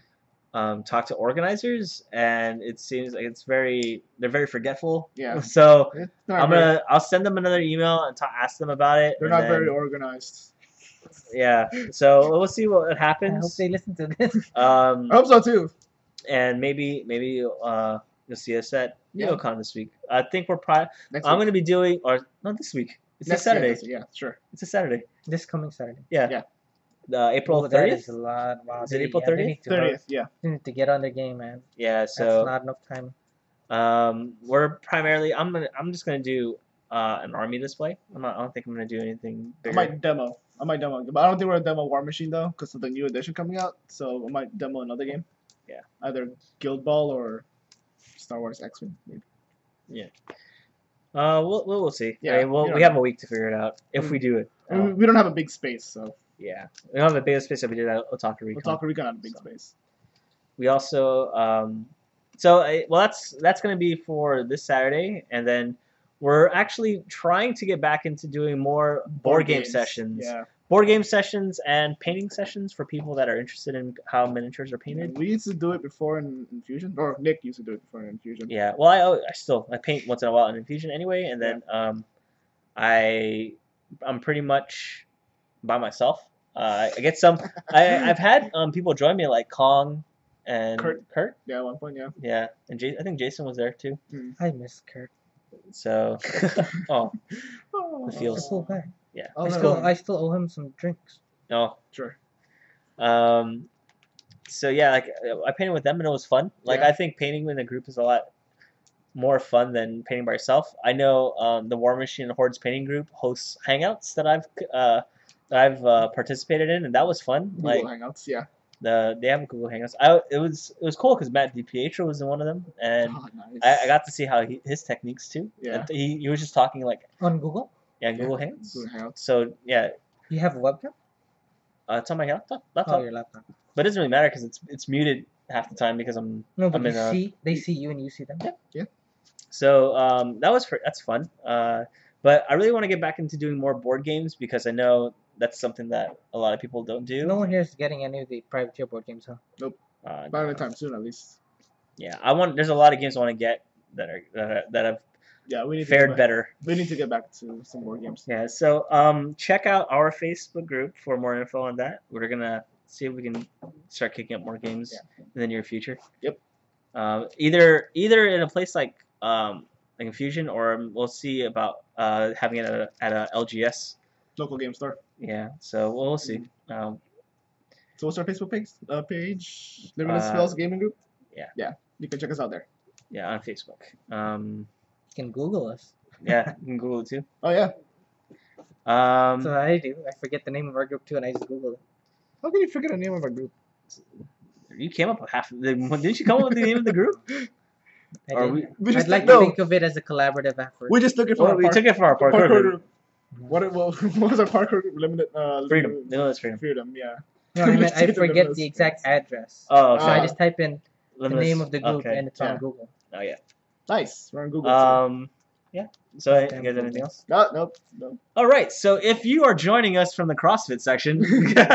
um, talk to organizers, and it seems like it's very they're very forgetful. Yeah. So It's not I'm very, gonna I'll send them another email and talk, ask them about it. They're and not very then- organized. Yeah. So we'll see what I hope happens. they listen to this. Um, I hope so too. and maybe maybe uh, you'll see us at Yeah. NeoCon this week. I think we're probably Next I'm week. gonna be doing or not this week. It's Next a Saturday. week, Yeah, sure. It's a Saturday. This coming Saturday. Yeah. Yeah. The April Oh, that thirtieth. is a lot. Wow, Is it they- April yeah, they thirtieth? need to- Thirtieth. Yeah. They need to get on their game, man. Yeah. That's So. not enough time. Um, we're primarily. I'm gonna. I'm just gonna do uh, an army display. I'm not. I don't think I'm gonna do anything I bigger. might demo. I might demo, but I don't think we're gonna demo War Machine though, because of the new edition coming out. So I might demo another game. Yeah. Either Guild Ball or Star Wars X-Wing. Maybe. Uh, we'll we'll, we'll see. Yeah, I mean, we'll, you we know. have a week to figure it out if we do it. I mean, Uh, we don't have a big space, so yeah, we don't have a big space if we did that. Otaku we'll Recon. talk Recon on a big So. space. We also um, so I, well that's that's gonna be for this Saturday, and then we're actually trying to get back into doing more board, game games. sessions. Yeah. Board game sessions and painting sessions for people that are interested in how miniatures are painted. We used to do it before in Infusion, or Nick used to do it before in Infusion. Yeah, well, I, I still I paint once in a while in Infusion anyway, and then um, I I'm pretty much by myself. Uh, I get some. I I've had um people join me like Kong and Kurt. Kurt. Yeah, at one point, yeah. Yeah, and J- I think Jason was there too. I miss Kurt. So, oh Oh, The feels- He's a cool guy. yeah, Oh, I no. still, I still owe him some drinks. no. Sure. Um, so yeah, like I painted with them and it was fun. Like Yeah. I think painting in a group is a lot more fun than painting by yourself. I know um, the War Machine and Hordes painting group hosts hangouts that I've uh, that I've uh, participated in, and that was fun. Google Like Hangouts, yeah. the they have Google Hangouts. I it was it was cool because Matt DiPietro was in one of them, and Oh, nice. I, I got to see how he, his techniques too. Yeah. And he he was just talking like On Google, yeah Google Hangouts. Google Hangouts. So yeah, you have a webcam? uh, it's on my laptop, Oh, laptop. your laptop. But it doesn't really matter because it's it's muted half the time because I'm No, but I'm you in a- see, they see you and you see them. So um, that was for, that's fun. Uh, but I really want to get back into doing more board games because I know that's something that a lot of people don't do. No one here is getting any of the privateer board games, huh? Uh, Not anytime soon, at least. yeah, I want. There's a lot of games I want to get that are that, are, that have Yeah, we need to fared get back, better. We need to get back to some more games. Yeah. So um, check out our Facebook group for more info on that. We're gonna see if we can start kicking up more games Yeah. in the near future. Yep. Um, either either in a place like um, like Infusion, or we'll see about uh, having it at a, at a L G S. Local game store. Yeah, so we'll, we'll see. Um, So what's our Facebook page? Uh, page Limitless Uh, Spells Gaming Group. yeah. Yeah, you can check us out there. yeah, on Facebook. Um, You can Google us. yeah, you can Google it too. Oh yeah. Um, So I do. I forget the name of our group too, and I just Google it. How can you forget the name of our group? you came up with half. Of the, didn't you come up with the name of the group? I Or did. we, We just I'd like no, to think of it as a collaborative effort. We're just looking for well, a we par- took it for our parkour, parkour group. group. What, what, what was our parkour limited? Uh, Freedom. Limitless freedom. Freedom, yeah. No, I meant I Limited forget Limitless the exact Freedom. address. Oh, So okay. I Ah. just type in the Limitless- name of the group okay. and it's Yeah. on Google. Oh yeah. Nice. We're on Google. Um. Yeah. So, you Damn guys, good. anything else? no, nope, no. All right. So, if you are joining us from the CrossFit section,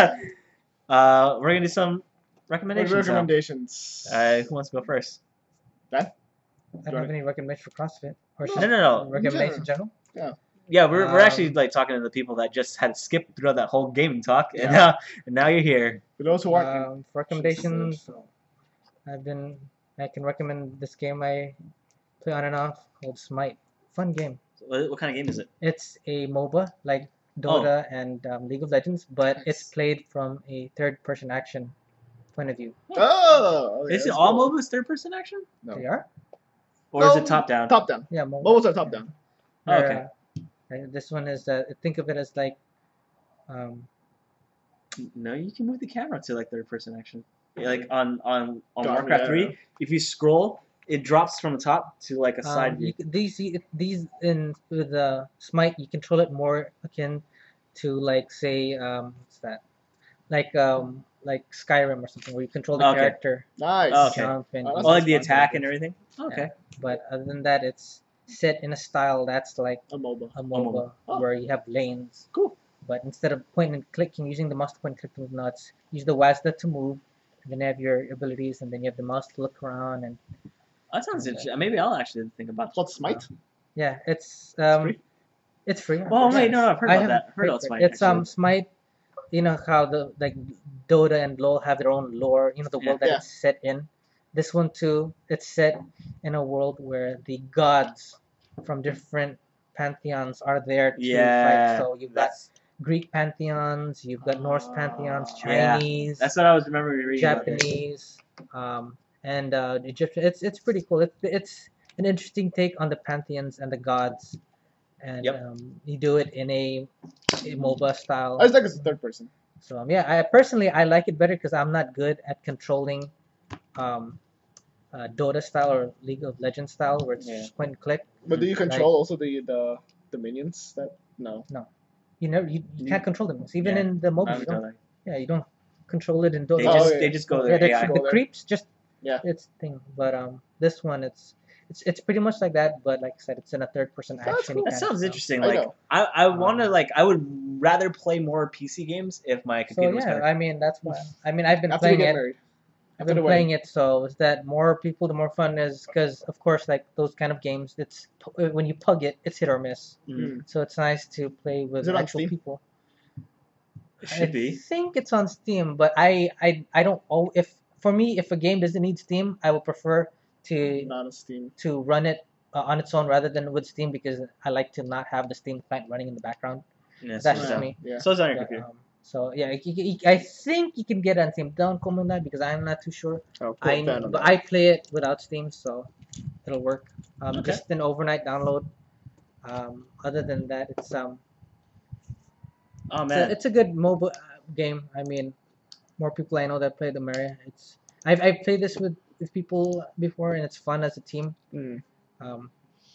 uh, we're gonna do some recommendations. now. Recommendations. Uh, who wants to go first? That? I don't have any recommendations for CrossFit. Or No. should- No, no, no. Recommendations in general? Yeah, we're, we're actually Um, like talking to the people that just had skipped through that whole gaming talk, and, Yeah. uh, and now you're here. For those who aren't, Um, for recommendations, I've been. I can recommend this game I play on and off called Smite. Fun game. What, what kind of game is it? It's a MOBA like Dota and um, League of Legends, but it's Nice. played from a third-person action point of view. oh, okay, is it that's all cool. MOBAs third-person action, No. They are? or is No, it top-down? Top down. Yeah, MOBA. What was our top down? Oh, okay. Uh, and this one is uh, think of it as like um, No, you can move the camera to like third-person action. Yeah, like on on on God, Warcraft yeah. three, if you scroll, it drops from the top to like a side um, view. you, c- these you- these in with the Smite you control it more akin to like say um, what's that like um, like Skyrim or something where you control the Okay. character Nice. Oh, okay. jump and Oh, that's Oh, like the fun. attack and everything. Okay. but other than that it's set in a style that's like A MOBA. a MOBA. MOBA Oh. where you have lanes. Cool. But instead of point and clicking, using the mouse to point and click with nuts, use the WASD to move, and then you have your abilities, and then you have the mouse to look around, and That sounds interesting. Maybe I'll actually think about It's called Smite. yeah, it's um, free? it's free. Oh wait, no, no, I've heard I about haven't that. Heard played about it. Smite. It's um actually. Smite. You know how the like Dota and LoL have their own lore. You know the Yeah. world that Yeah. it's set in. This one too. It's set in a world where the gods from different pantheons are there to Yeah. fight. So you've got That's Greek pantheons, you've got Norse pantheons, Yeah. Chinese, that's what I was remembering reading. about it. Japanese, um, and uh, Egyptian. It's it's pretty cool. It's it's an interesting take on the pantheons and the gods, and Yep. um, you do it in a, a MOBA style. I just like it's a third person. So um, yeah, I personally I like it better because I'm not good at controlling um, uh, Dota style or League of Legends style where it's Yeah. just point and click. But do you Like- control also the, the the minions? That no. You never you, you can't control them. Even Yeah. in the I MOBA, haven't you done don't. that. Yeah, you don't control it in Dota. They Oh, just yeah. they just go Yeah, to the, A I. Go the there. creeps just Yeah. it's thing. But um, this one it's it's it's pretty much like that. But like I said, it's in a third person That's action. cool. That sounds interesting. I Like know. I, I Um, want to like I would rather play more P C games if my So computer was yeah, better. I mean that's why. I mean I've been After we playing get it. married. I've After been the playing it, so is that more people, the more fun is because of course like those kind of games, it's when you pug it, it's hit or miss. Mhm. Mm. So it's nice to play with Is it on actual Steam? people. It should I be. think it's on Steam, but I I I don't. Oh, if for me, if a game doesn't need Steam, I would prefer to Not a Steam. to run it uh, on its own rather than with Steam because I like to not have the Steam client running in the background. Yeah, That's so just it's me. Yeah. So it's on your But, computer. um, so yeah, I- I I think you can get it on Steam. Don't comment on that because I'm not too sure. I'll put I that on but that. I play it without Steam, so it'll work. Um, Okay. Just an overnight download. Um, other than that, it's um, Oh it's a, man. it's a good mobile uh, game. I mean, more people I know that play the merrier. It's I've I've played this with, with people before, and it's fun as a team. Mm. Um,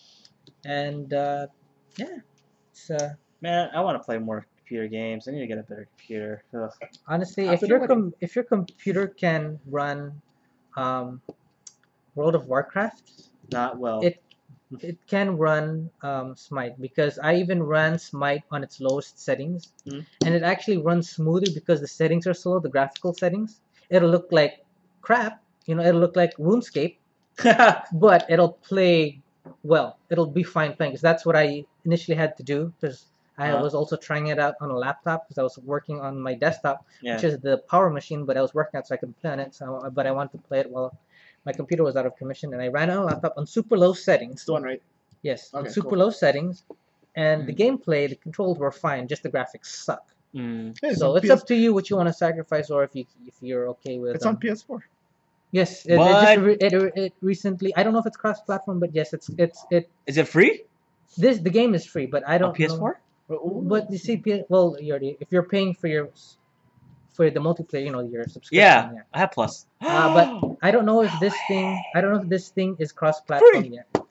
and uh, yeah, it's uh, Man, I want to play more computer games. I need to get a better computer. Ugh. honestly, After if the your com- if your computer can run um, World of Warcraft, Not well. It- it can run um, Smite because I even ran Smite on its lowest settings, Mhm. and it actually runs smoother because the settings are so low, the graphical settings. It'll look like crap, you know, it'll look like RuneScape, but it'll play well. It'll be fine playing because that's what I initially had to do because I Uh-huh. was also trying it out on a laptop because I was working on my desktop, yeah. which is the power machine, but I was working out so I could play on it. So, but I wanted to play it while my computer was out of commission, and I ran it on a laptop on super low settings. It's the one, right? Yes, on Okay, super cool. low settings, and the gameplay, the controls were fine. Just the graphics suck. Mm. Yeah, So on it's P S up to you what you want to sacrifice, or if you if you're okay with. It's um, on P S four. Yes, it, it What? just re- it, it recently. I don't know if it's cross-platform, but yes, it's it's it. Is it free This the game is free, but I on don't. P S know- four? But you see, P- well, you already if you're paying for your for the multiplayer, you know, your subscription. Yeah, I have Plus. Uh, but I don't know if this thing. I don't know if this thing is cross-platform Free. yet.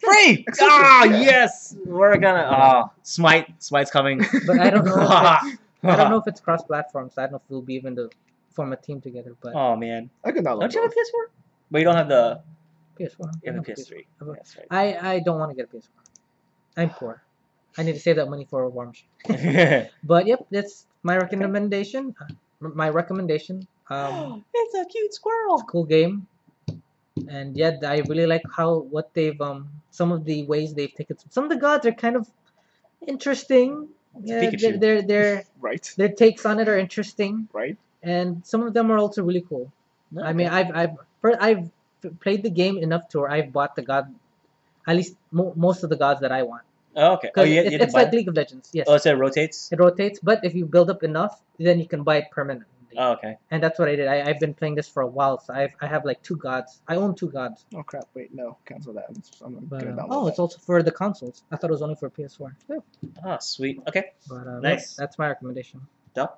Free! Ah, yes! We're gonna. Ah, Smite. Smite's coming. But I don't know. If it's, I don't know if it's cross-platform, so I don't know if we'll be even to form a team together. But Oh man. I can download. Don't you have a both. P S four? But you don't have the. P S four. You have I a have P S three. I have a- That's I I don't want to get a P S four. I'm poor. I need to save that money for a war machine. right. But yep, that's my recommendation. Uh, My recommendation. Um, It's a cute it's a squirrel. cool game, and yeah, I really like how what they've um some of the ways they've taken. Some of the gods are kind of interesting. Yeah, their Pikachu. their their Right. their takes on it are interesting, Right. and some of them are also really cool. I mean, I've I've fir- I've played the game enough to where I've bought the god, at least mo- most of the gods that I want. Oh, okay. Oh, Because you, it, you it's like League of Legends. Yes, Oh, so it rotates. it rotates, but if you build up enough, then you can buy it permanently. Oh, okay. And that's what I did. I, I've been playing this for a while, so I've, I have like two gods. I own two gods. Oh crap! Wait, no, cancel that. I'm But, gonna uh, download oh, that. it's also for the consoles. I thought it was only for P S four. Yeah. Ah, sweet. Okay. But uh, Nice. yeah, that's my recommendation. Dup.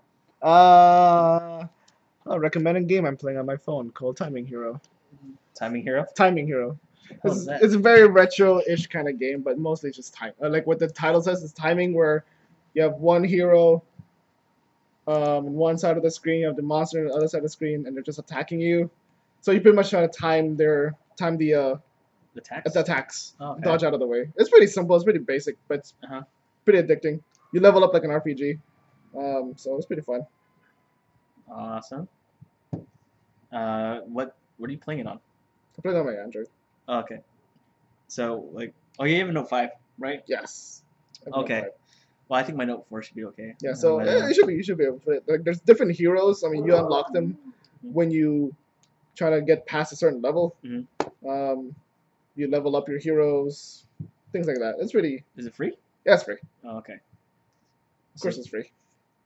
Uh, a recommended game I'm playing on my phone called Timing Hero. Timing hero. Timing Hero. What's It's, that? it's a very retro-ish kind of game, but mostly just time. Uh, like what the title says, is timing, where you have one hero um, on one side of the screen, you have the monster on the other side of the screen, and they're just attacking you. So you pretty much try to time their time the uh, The tax. the attacks, Oh, okay. dodge out of the way. It's pretty simple. It's pretty basic, but it's Uh-huh. pretty addicting. You level up like an R P G, um, so it's pretty fun. Awesome. Uh, what what are you playing it on? I play it on my Android. Oh, okay. So like, oh, you have a Note five, right? Yes. I have Okay. Note five. Well, I think my Note four should be okay. Yeah, so Uh, eh, you should be you should be able to play it. Like, there's different heroes. I mean, you unlock them when you try to get past a certain level. Mhm. Um, you level up your heroes, things like that. It's pretty. Is it free? Yeah, it's free. Oh, okay. Of course, it's free.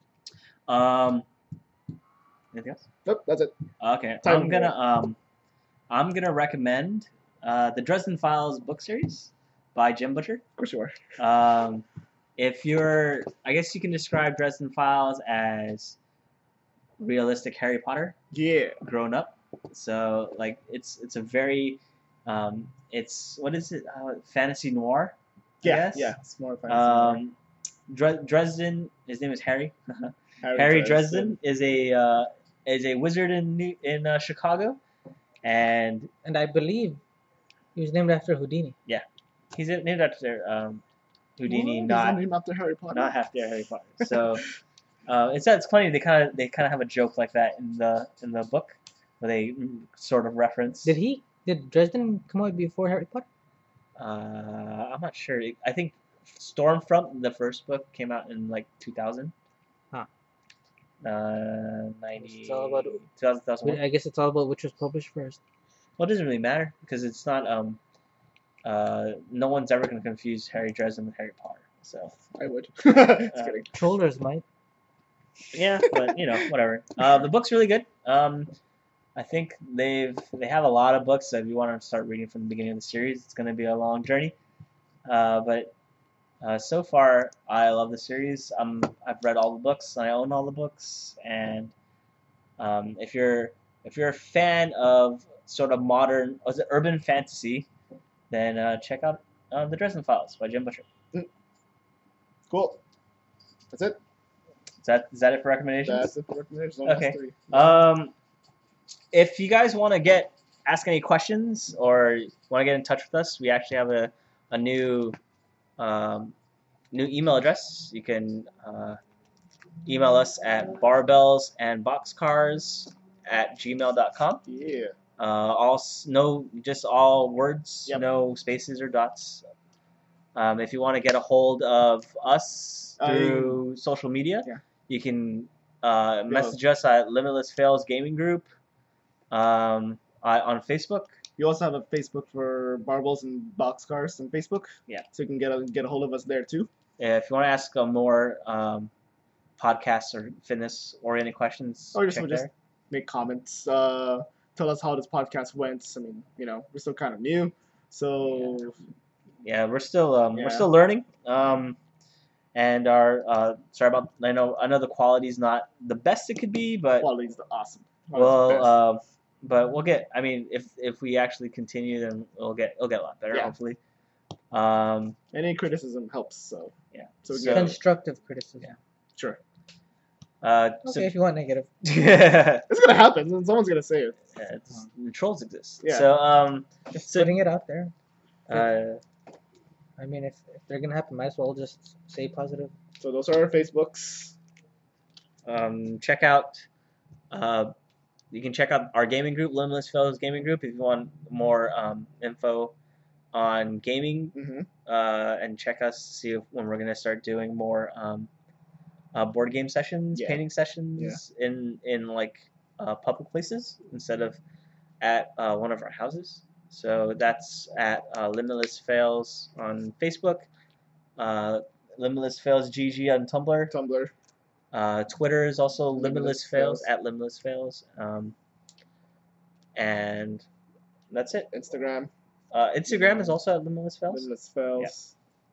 Um. Anything else? Nope, that's it. Okay. Time I'm gonna um, I'm gonna recommend uh the Dresden Files book series by Jim Butcher. Of course you are. Um, if you're, I guess you can describe Dresden Files as realistic Harry Potter Yeah. grown up. So like it's it's a very um, it's what is it uh, fantasy noir? I Yeah. guess? Yeah. It's more fantasy. Um, Dre- Dresden. His name is Harry. Harry Dresden is a uh, is a wizard in New- in uh, Chicago, and And I believe he was named after Houdini. he's named after um, Houdini, What? Is not it named after Harry Potter. not half their Harry Potter. So uh, it's it's funny they kind of they kind of have a joke like that in the in the book where they mm, sort of reference. Did he? Did Dresden come out before Harry Potter? Uh, I'm not sure. I think Stormfront, the first book, came out in like two thousand. Huh. Uh, ninety. It's all about- two thousand, two thousand one. I guess it's all about which was published first. Well, it doesn't really matter because it's not. Um, uh, no one's ever going to confuse Harry Dresden with Harry Potter. So I would. Just Uh, kidding. Trollers might. yeah, but you know, whatever. Uh, the book's really good. Um, I think they've they have a lot of books. So if you want to start reading from the beginning of the series, it's going to be a long journey. Uh, but uh, so far, I love the series. Um, I've read all the books. And I own all the books. And um, if you're if you're a fan of sort of modern, was it urban fantasy, then uh, check out uh, the Dresden Files by Jim Butcher. Cool. That's it. Is that is that it for recommendations? That's it for recommendations. Only Okay. has three. Um, if you guys want to get ask any questions or want to get in touch with us, we actually have a a new um, new email address. You can uh, email us at barbells and boxcars at gmail dot com. Yeah. Uh, all s- no, just all words, Yep. no spaces or dots. Um, if you want to get a hold of us through social media, yeah. you can uh, message us at Limitless Fails Gaming Group um, uh, on Facebook. We also have a Facebook for Barbles and Boxcars on Facebook. Yeah. So you can get a, get a hold of us there too. If you want to ask uh, more um, podcasts or fitness-oriented questions, Or just check we'll just there. make comments. Uh, tell us how this podcast went. I mean, you know, we're still kind of new, so Yeah, we're still um, Yeah. we're still learning. Um, and our uh, sorry about I know I know the quality's not the best it could be, but quality's awesome. Quality's the well, best. uh, but we'll get. I mean, if if we actually continue, then we'll get it'll get a lot better, Yeah. hopefully. Um, Any criticism helps. So yeah. So we So- get Constructive criticism. sure. uh, Okay, if you want negative. so, yeah, It's gonna happen. Someone's gonna say it. it's, trolls exist. Yeah. So um, Just So- putting it out there. uh, I mean, if, if they're gonna happen, might as well just say positive. So those are our Facebooks. um, check out. Uh, you can check out our gaming group, Limitless Fellows Gaming Group, if you want more um, info on gaming, Mm-hmm. uh, and check us to see if, when we're gonna start doing more um, uh, board game sessions, Yeah. painting sessions in in like uh, public places instead of at uh, one of our houses. So that's at uh, Limitless Fails on Facebook, uh, Limitless Fails G G on Tumblr. Tumblr. Uh, Twitter is also Limitless Limitless Fails, Fails. at Limitless Fails. Um, and that's it. Instagram. Uh, Instagram is also at Limitless Fails. Limitless Fails.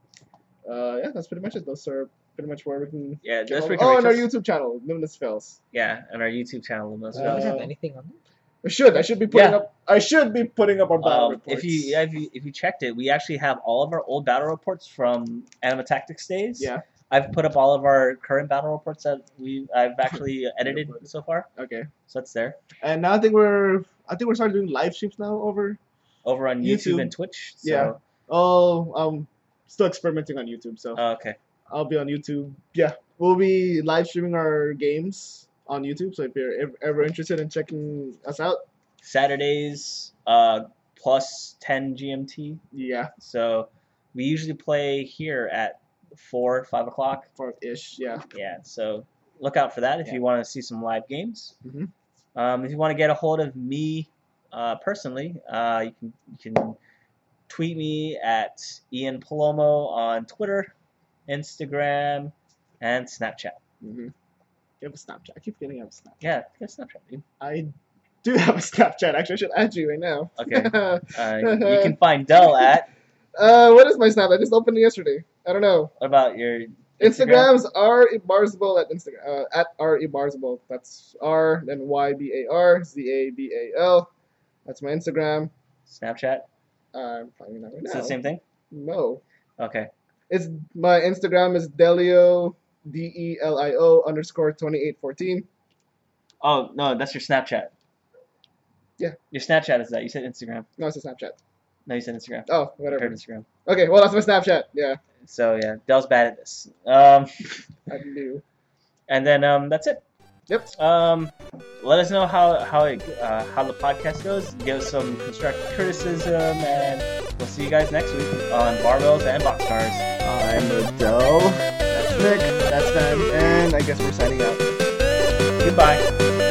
Uh, yeah, that's pretty much it. Those are pretty much where we can. Yeah, get that's all- where you can oh, reach and our us. YouTube channel, Limitless Fails. Yeah, and our YouTube channel, Limitless Do Uh, we Fails. have anything on there? I should. I should be putting Yeah. up. I should be putting up our battle Um, reports. if you yeah, if you if you checked it, we actually have all of our old battle reports from Anima Tactics days. Yeah. I've put up all of our current battle reports that we I've actually edited so far, Okay. so it's there And now I think we're. I think we're starting doing live streams now over. over on YouTube, YouTube. and Twitch. So, Yeah. Oh, um, still experimenting on YouTube, so oh, okay. I'll be on YouTube. Yeah, we'll be live streaming our games on YouTube. So if you're ev- ever interested in checking us out, Saturdays, uh, plus ten G M T. yeah, So we usually play here at four, five o'clock. fourth ish. Yeah. Yeah, so look out for that if Yeah. you want to see some live games. Mhm. Um, if you want to get a hold of me uh, personally, uh, you can you can tweet me at Ian Palomo on Twitter, Instagram, and Snapchat. Mm-hmm. You have a Snapchat. I keep forgetting I have a Snapchat. Yeah, get Snapchat, dude. I do have a Snapchat. Actually, I should add you right now. Okay. Uh, you can find Dell at. uh, what is my Snap? I just opened it yesterday. I don't know. What about your Instagram's R Ibarzable at Instagram uh, at R Ibarzable. That's R then Y B A R Z A B A L. That's my Instagram. Snapchat? Uh, I'm finding that right It's now. the same thing. No, Okay. it's my Instagram is Delio D E L I O underscore twenty eight fourteen. Oh no, that's your Snapchat. Yeah. Your Snapchat is that. You said Instagram. No, it's a Snapchat. No, you said Instagram. Oh, I whatever. heard Instagram. Okay, well that's my Snapchat. Yeah, So yeah, Dell's bad at this. Um, I knew. and then um, that's it. Yep. Um, let us know how how it uh, how the podcast goes. Give us some constructive criticism, and we'll see you guys next week on Barbells and Boxcars. I'm Adele. That's Nick. That's Ben, and I guess we're signing out. Goodbye.